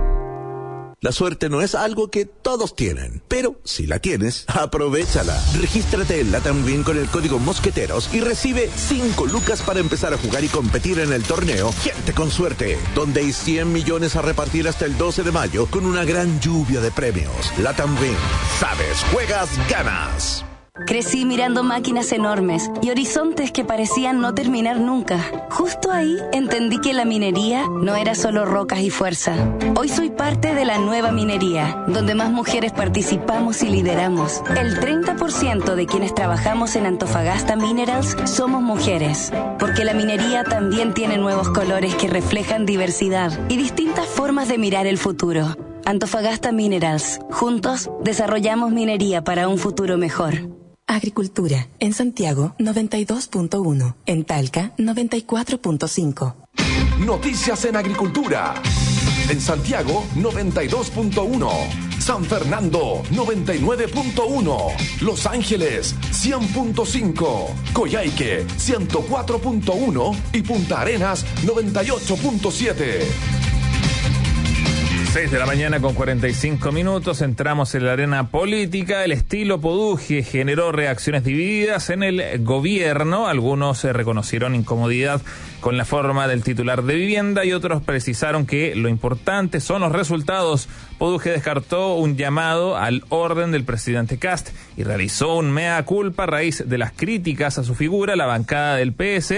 La suerte no es algo que todos tienen, pero si la tienes, aprovéchala. Regístrate en Latam Win con el código Mosqueteros y recibe cinco lucas para empezar a jugar y competir en el torneo Gente con Suerte, donde hay cien millones a repartir hasta el doce de mayo con una gran lluvia de premios. Latam Win. Sabes, juegas, ganas. Crecí mirando máquinas enormes y horizontes que parecían no terminar nunca. Justo ahí entendí que la minería no era solo rocas y fuerza. Hoy soy parte de la nueva minería, donde más mujeres participamos y lideramos. El treinta por ciento de quienes trabajamos en Antofagasta Minerals somos mujeres, porque la minería también tiene nuevos colores que reflejan diversidad y distintas formas de mirar el futuro. Antofagasta Minerals. Juntos desarrollamos minería para un futuro mejor. Agricultura. En Santiago, noventa y dos punto uno. En Talca, noventa y cuatro punto cinco. Noticias en Agricultura. En Santiago, noventa y dos punto uno. San Fernando, noventa y nueve punto uno. Los Ángeles, cien punto cinco. Coyhaique, ciento cuatro punto uno. Y Punta Arenas, noventa y ocho punto siete. seis de la mañana con cuarenta y cinco minutos, entramos en la arena política. El estilo Poduje generó reacciones divididas en el gobierno. Algunos se reconocieron incomodidad con la forma del titular de vivienda y otros precisaron que lo importante son los resultados. Poduje descartó un llamado al orden del presidente Kast y realizó un mea culpa a raíz de las críticas a su figura. La bancada del P S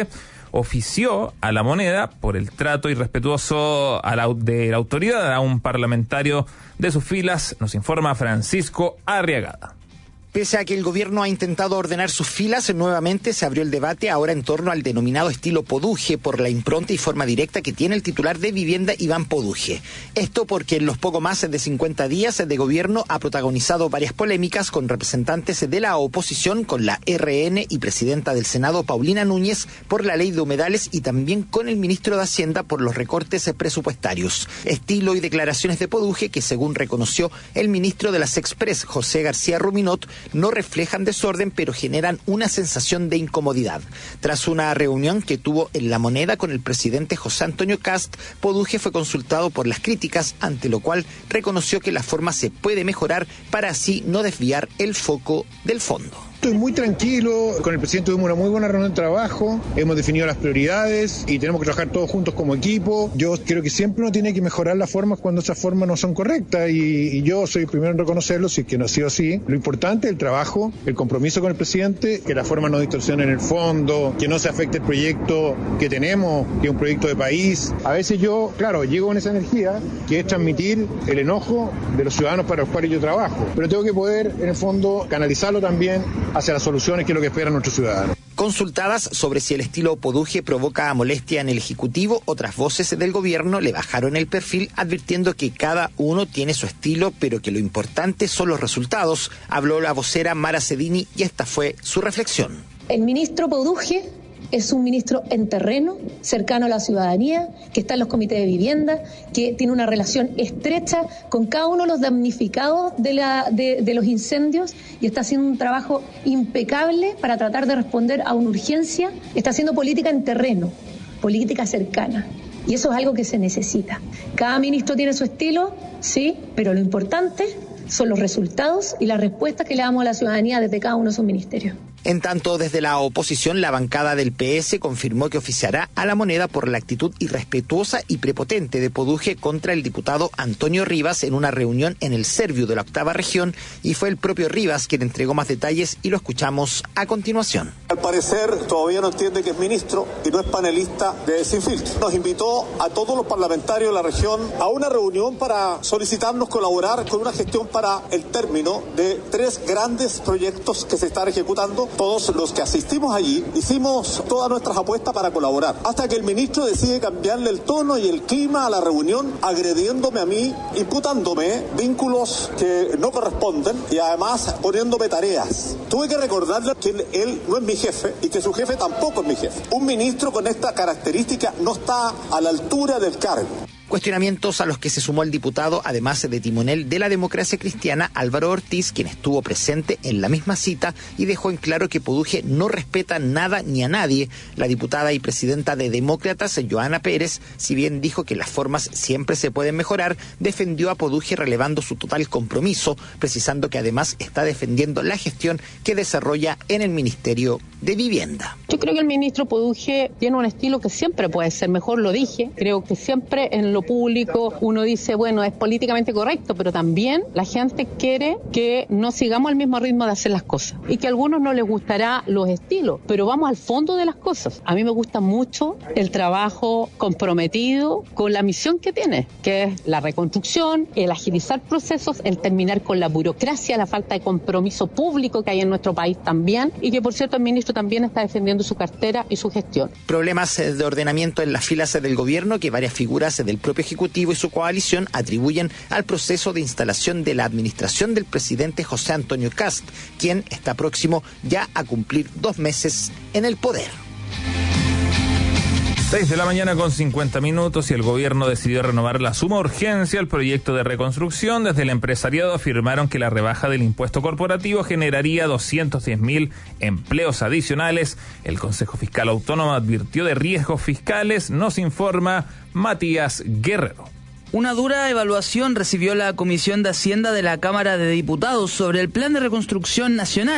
ofició a La Moneda por el trato irrespetuoso a la, de la autoridad a un parlamentario de sus filas, nos informa Francisco Arriagada. Pese a que el gobierno ha intentado ordenar sus filas, nuevamente se abrió el debate ahora en torno al denominado estilo Poduje por la impronta y forma directa que tiene el titular de Vivienda, Iván Poduje. Esto porque en los poco más de cincuenta días de gobierno ha protagonizado varias polémicas con representantes de la oposición, con la R N y presidenta del Senado, Paulina Núñez, por la ley de humedales y también con el ministro de Hacienda por los recortes presupuestarios. Estilo y declaraciones de Poduje que, según reconoció el ministro de las Express, José García Ruminot, no reflejan desorden, pero generan una sensación de incomodidad. Tras una reunión que tuvo en La Moneda con el presidente José Antonio Kast, Poduje fue consultado por las críticas, ante lo cual reconoció que la forma se puede mejorar para así no desviar el foco del fondo. Estoy muy tranquilo, con el presidente tuvimos una muy buena reunión de trabajo, hemos definido las prioridades y tenemos que trabajar todos juntos como equipo. Yo creo que siempre uno tiene que mejorar las formas cuando esas formas no son correctas y, y yo soy el primero en reconocerlo, si es que no ha sido así. Lo importante es el trabajo, el compromiso con el presidente, que las formas no distorsionen el fondo, que no se afecte el proyecto que tenemos, que es un proyecto de país. A veces yo, claro, llego con esa energía, que es transmitir el enojo de los ciudadanos para los cuales yo trabajo, pero tengo que poder, en el fondo, canalizarlo también hacia las soluciones, que es lo que esperan nuestros ciudadanos. Consultadas sobre si el estilo Poduje provoca molestia en el Ejecutivo, otras voces del gobierno le bajaron el perfil, advirtiendo que cada uno tiene su estilo, pero que lo importante son los resultados. Habló la vocera Mara Cedini y esta fue su reflexión. El ministro Poduje es un ministro en terreno, cercano a la ciudadanía, que está en los comités de vivienda, que tiene una relación estrecha con cada uno de los damnificados de, la, de, de los incendios y está haciendo un trabajo impecable para tratar de responder a una urgencia. Está haciendo política en terreno, política cercana. Y eso es algo que se necesita. Cada ministro tiene su estilo, sí, pero lo importante son los resultados y las respuestas que le damos a la ciudadanía desde cada uno de sus ministerios. En tanto, desde la oposición, la bancada del P S confirmó que oficiará a La Moneda por la actitud irrespetuosa y prepotente de Poduje contra el diputado Antonio Rivas en una reunión en el Serviu de la octava región, y fue el propio Rivas quien entregó más detalles y lo escuchamos a continuación. Al parecer todavía no entiende que es ministro y no es panelista de Sin Filtro. Nos invitó a todos los parlamentarios de la región a una reunión para solicitarnos colaborar con una gestión para el término de tres grandes proyectos que se están ejecutando. Todos los que asistimos allí hicimos todas nuestras apuestas para colaborar, hasta que el ministro decide cambiarle el tono y el clima a la reunión, agrediéndome a mí, imputándome vínculos que no corresponden y además poniéndome tareas. Tuve que recordarle que él, él no es mi jefe y que su jefe tampoco es mi jefe. Un ministro con esta característica no está a la altura del cargo. Cuestionamientos a los que se sumó el diputado, además de timonel de la Democracia Cristiana, Álvaro Ortiz, quien estuvo presente en la misma cita y dejó en claro que Poduje no respeta nada ni a nadie. La diputada y presidenta de Demócratas, Joana Pérez, si bien dijo que las formas siempre se pueden mejorar, defendió a Poduje relevando su total compromiso, precisando que además está defendiendo la gestión que desarrolla en el Ministerio de Vivienda. Yo creo que el ministro Poduje tiene un estilo que siempre puede ser mejor, lo dije. Creo que siempre en lo público uno dice, bueno, es políticamente correcto, pero también la gente quiere que no sigamos el mismo ritmo de hacer las cosas y que a algunos no les gustará los estilos, pero vamos al fondo de las cosas. A mí me gusta mucho el trabajo comprometido con la misión que tiene, que es la reconstrucción, el agilizar procesos, el terminar con la burocracia, la falta de compromiso público que hay en nuestro país también, y que por cierto el ministro también está defendiendo su cartera y su gestión. Problemas de ordenamiento en las filas del gobierno que varias figuras del propio Ejecutivo y su coalición atribuyen al proceso de instalación de la administración del presidente José Antonio Kast, quien está próximo ya a cumplir dos meses en el poder. seis de la mañana con cincuenta minutos y el gobierno decidió renovar la suma urgencia al proyecto de reconstrucción. Desde el empresariado afirmaron que la rebaja del impuesto corporativo generaría doscientos diez mil empleos adicionales. El Consejo Fiscal Autónomo advirtió de riesgos fiscales. Nos informa Matías Guerrero. Una dura evaluación recibió la Comisión de Hacienda de la Cámara de Diputados sobre el Plan de Reconstrucción Nacional.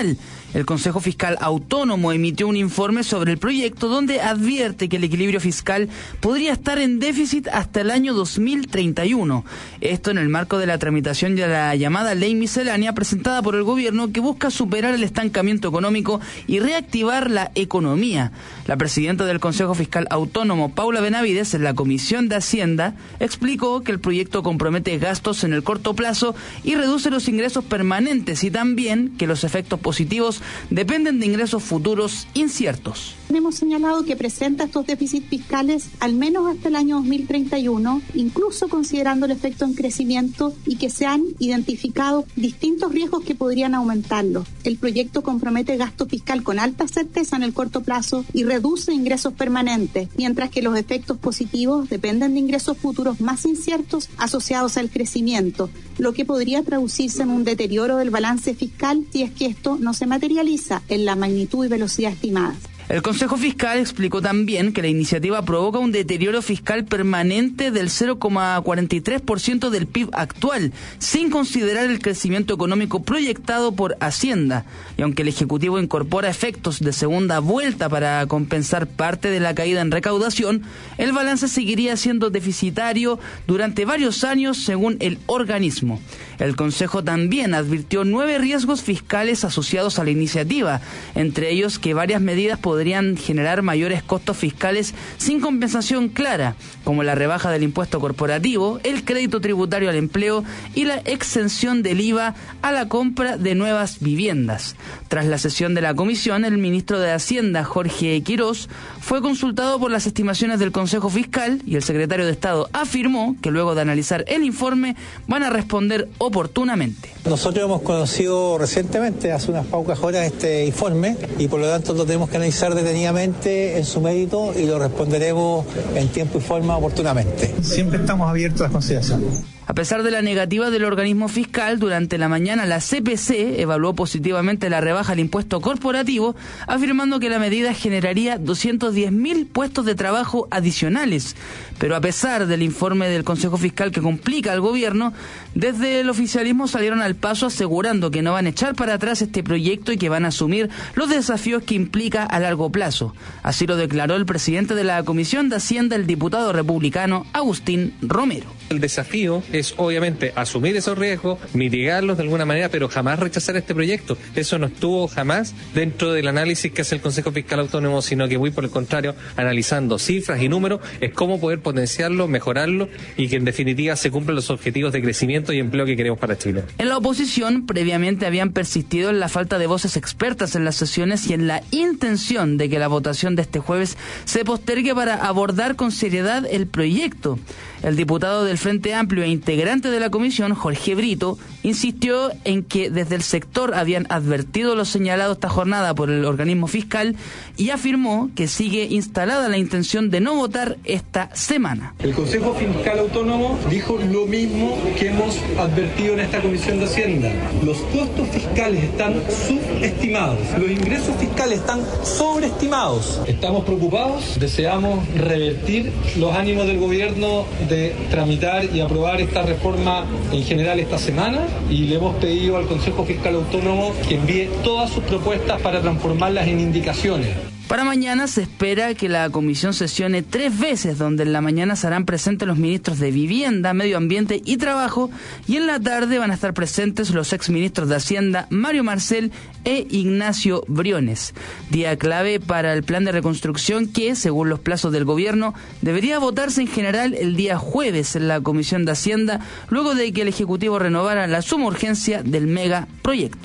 El Consejo Fiscal Autónomo emitió un informe sobre el proyecto donde advierte que el equilibrio fiscal podría estar en déficit hasta el año dos mil treinta y uno. Esto en el marco de la tramitación de la llamada Ley Miscelánea presentada por el gobierno, que busca superar el estancamiento económico y reactivar la economía. La presidenta del Consejo Fiscal Autónomo, Paula Benavides, en la Comisión de Hacienda, explicó que el proyecto compromete gastos en el corto plazo y reduce los ingresos permanentes, y también que los efectos positivos dependen de ingresos futuros inciertos. Hemos señalado que presenta estos déficits fiscales al menos hasta el año dos mil treinta y uno, incluso considerando el efecto en crecimiento, y que se han identificado distintos riesgos que podrían aumentarlo. El proyecto compromete gasto fiscal con alta certeza en el corto plazo y reduce ingresos permanentes, mientras que los efectos positivos dependen de ingresos futuros más inciertos asociados al crecimiento, lo que podría traducirse en un deterioro del balance fiscal si es que esto no se materializa en la magnitud y velocidad estimadas. El Consejo Fiscal explicó también que la iniciativa provoca un deterioro fiscal permanente del cero coma cuarenta y tres por ciento del P I B actual, sin considerar el crecimiento económico proyectado por Hacienda. Y aunque el Ejecutivo incorpora efectos de segunda vuelta para compensar parte de la caída en recaudación, el balance seguiría siendo deficitario durante varios años, según el organismo. El Consejo también advirtió nueve riesgos fiscales asociados a la iniciativa, entre ellos que varias medidas podrían podrían generar mayores costos fiscales sin compensación clara, como la rebaja del impuesto corporativo, el crédito tributario al empleo y la exención del I V A a la compra de nuevas viviendas. Tras la sesión de la comisión, el ministro de Hacienda, Jorge Quirós, fue consultado por las estimaciones del Consejo Fiscal, y el secretario de Estado afirmó que luego de analizar el informe van a responder oportunamente. Nosotros hemos conocido recientemente, hace unas pocas horas, este informe, y por lo tanto lo tenemos que analizar detenidamente en su mérito y lo responderemos en tiempo y forma oportunamente. Siempre estamos abiertos a las consideraciones. A pesar de la negativa del organismo fiscal, durante la mañana la C P C evaluó positivamente la rebaja al impuesto corporativo, afirmando que la medida generaría doscientos diez mil puestos de trabajo adicionales. Pero a pesar del informe del Consejo Fiscal que complica al gobierno, desde el oficialismo salieron al paso asegurando que no van a echar para atrás este proyecto y que van a asumir los desafíos que implica a largo plazo. Así lo declaró el presidente de la Comisión de Hacienda, el diputado republicano Agustín Romero. El desafío es obviamente asumir esos riesgos, mitigarlos de alguna manera, pero jamás rechazar este proyecto. Eso no estuvo jamás dentro del análisis que hace el Consejo Fiscal Autónomo, sino que muy por el contrario, analizando cifras y números, es cómo poder potenciarlo, mejorarlo y que en definitiva se cumplan los objetivos de crecimiento y empleo que queremos para Chile. En la oposición, previamente habían persistido en la falta de voces expertas en las sesiones y en la intención de que la votación de este jueves se postergue para abordar con seriedad el proyecto. El diputado del Frente Amplio e integrante de la comisión, Jorge Brito, insistió en que desde el sector habían advertido lo señalado esta jornada por el organismo fiscal y afirmó que sigue instalada la intención de no votar esta semana. El Consejo Fiscal Autónomo dijo lo mismo que hemos advertido en esta Comisión de Hacienda. Los costos fiscales están subestimados, los ingresos fiscales están sobreestimados. Estamos preocupados, deseamos revertir los ánimos del gobierno de tramitar y aprobar esta reforma en general esta semana, y le hemos pedido al Consejo Fiscal Autónomo que envíe todas sus propuestas para transformarlas en indicaciones. Para mañana se espera que la comisión sesione tres veces, donde en la mañana serán presentes los ministros de Vivienda, Medio Ambiente y Trabajo, y en la tarde van a estar presentes los exministros de Hacienda, Mario Marcel e Ignacio Briones. Día clave para el plan de reconstrucción que, según los plazos del gobierno, debería votarse en general el día jueves en la Comisión de Hacienda, luego de que el Ejecutivo renovara la suma urgencia del megaproyecto.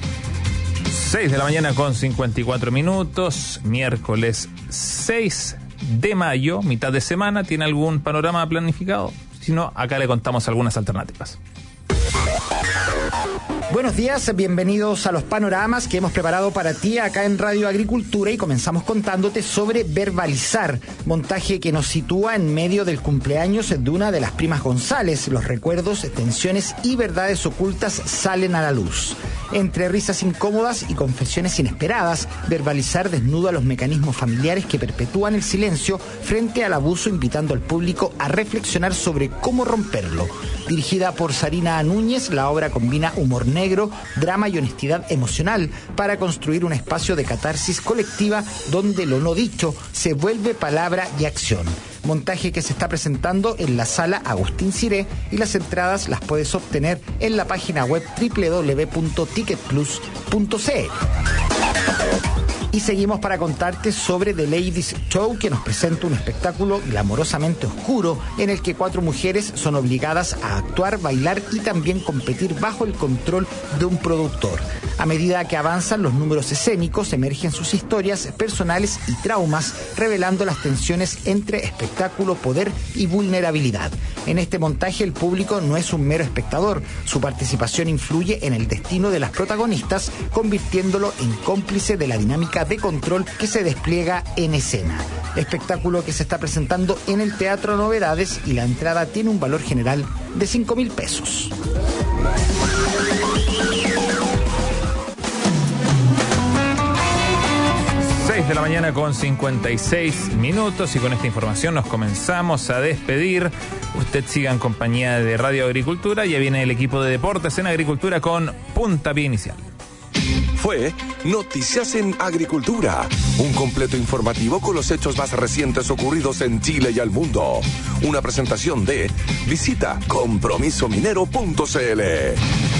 seis de la mañana con cincuenta y cuatro minutos, miércoles seis de mayo, mitad de semana. ¿Tiene algún panorama planificado? Si no, acá le contamos algunas alternativas. Buenos días, bienvenidos a los panoramas que hemos preparado para ti acá en Radio Agricultura, y comenzamos contándote sobre Verbalizar, montaje que nos sitúa en medio del cumpleaños de una de las primas González. Los recuerdos, tensiones y verdades ocultas salen a la luz. Entre risas incómodas y confesiones inesperadas, Verbalizar desnuda los mecanismos familiares que perpetúan el silencio frente al abuso, invitando al público a reflexionar sobre cómo romperlo. Dirigida por Sarina Núñez, la obra combina humor negro negro, drama y honestidad emocional para construir un espacio de catarsis colectiva donde lo no dicho se vuelve palabra y acción. Montaje que se está presentando en la sala Agustín Ciré y las entradas las puedes obtener en la página web doble u doble u doble u punto ticket plus punto c l. Y seguimos para contarte sobre The Ladies Show, que nos presenta un espectáculo glamorosamente oscuro en el que cuatro mujeres son obligadas a actuar, bailar y también competir bajo el control de un productor. A medida que avanzan los números escénicos, emergen sus historias personales y traumas, revelando las tensiones entre espectáculo, poder y vulnerabilidad. En este montaje el público no es un mero espectador, su participación influye en el destino de las protagonistas, convirtiéndolo en cómplice de la dinámica de control que se despliega en escena. Espectáculo que se está presentando en el Teatro Novedades y la entrada tiene un valor general de cinco mil pesos. seis de la mañana con cincuenta y seis minutos y con esta información nos comenzamos a despedir. Usted siga en compañía de Radio Agricultura. Ya viene el equipo de deportes en Agricultura con Puntapié Inicial. Fue Noticias en Agricultura, un completo informativo con los hechos más recientes ocurridos en Chile y al mundo. Una presentación de Visita compromiso minero punto c l.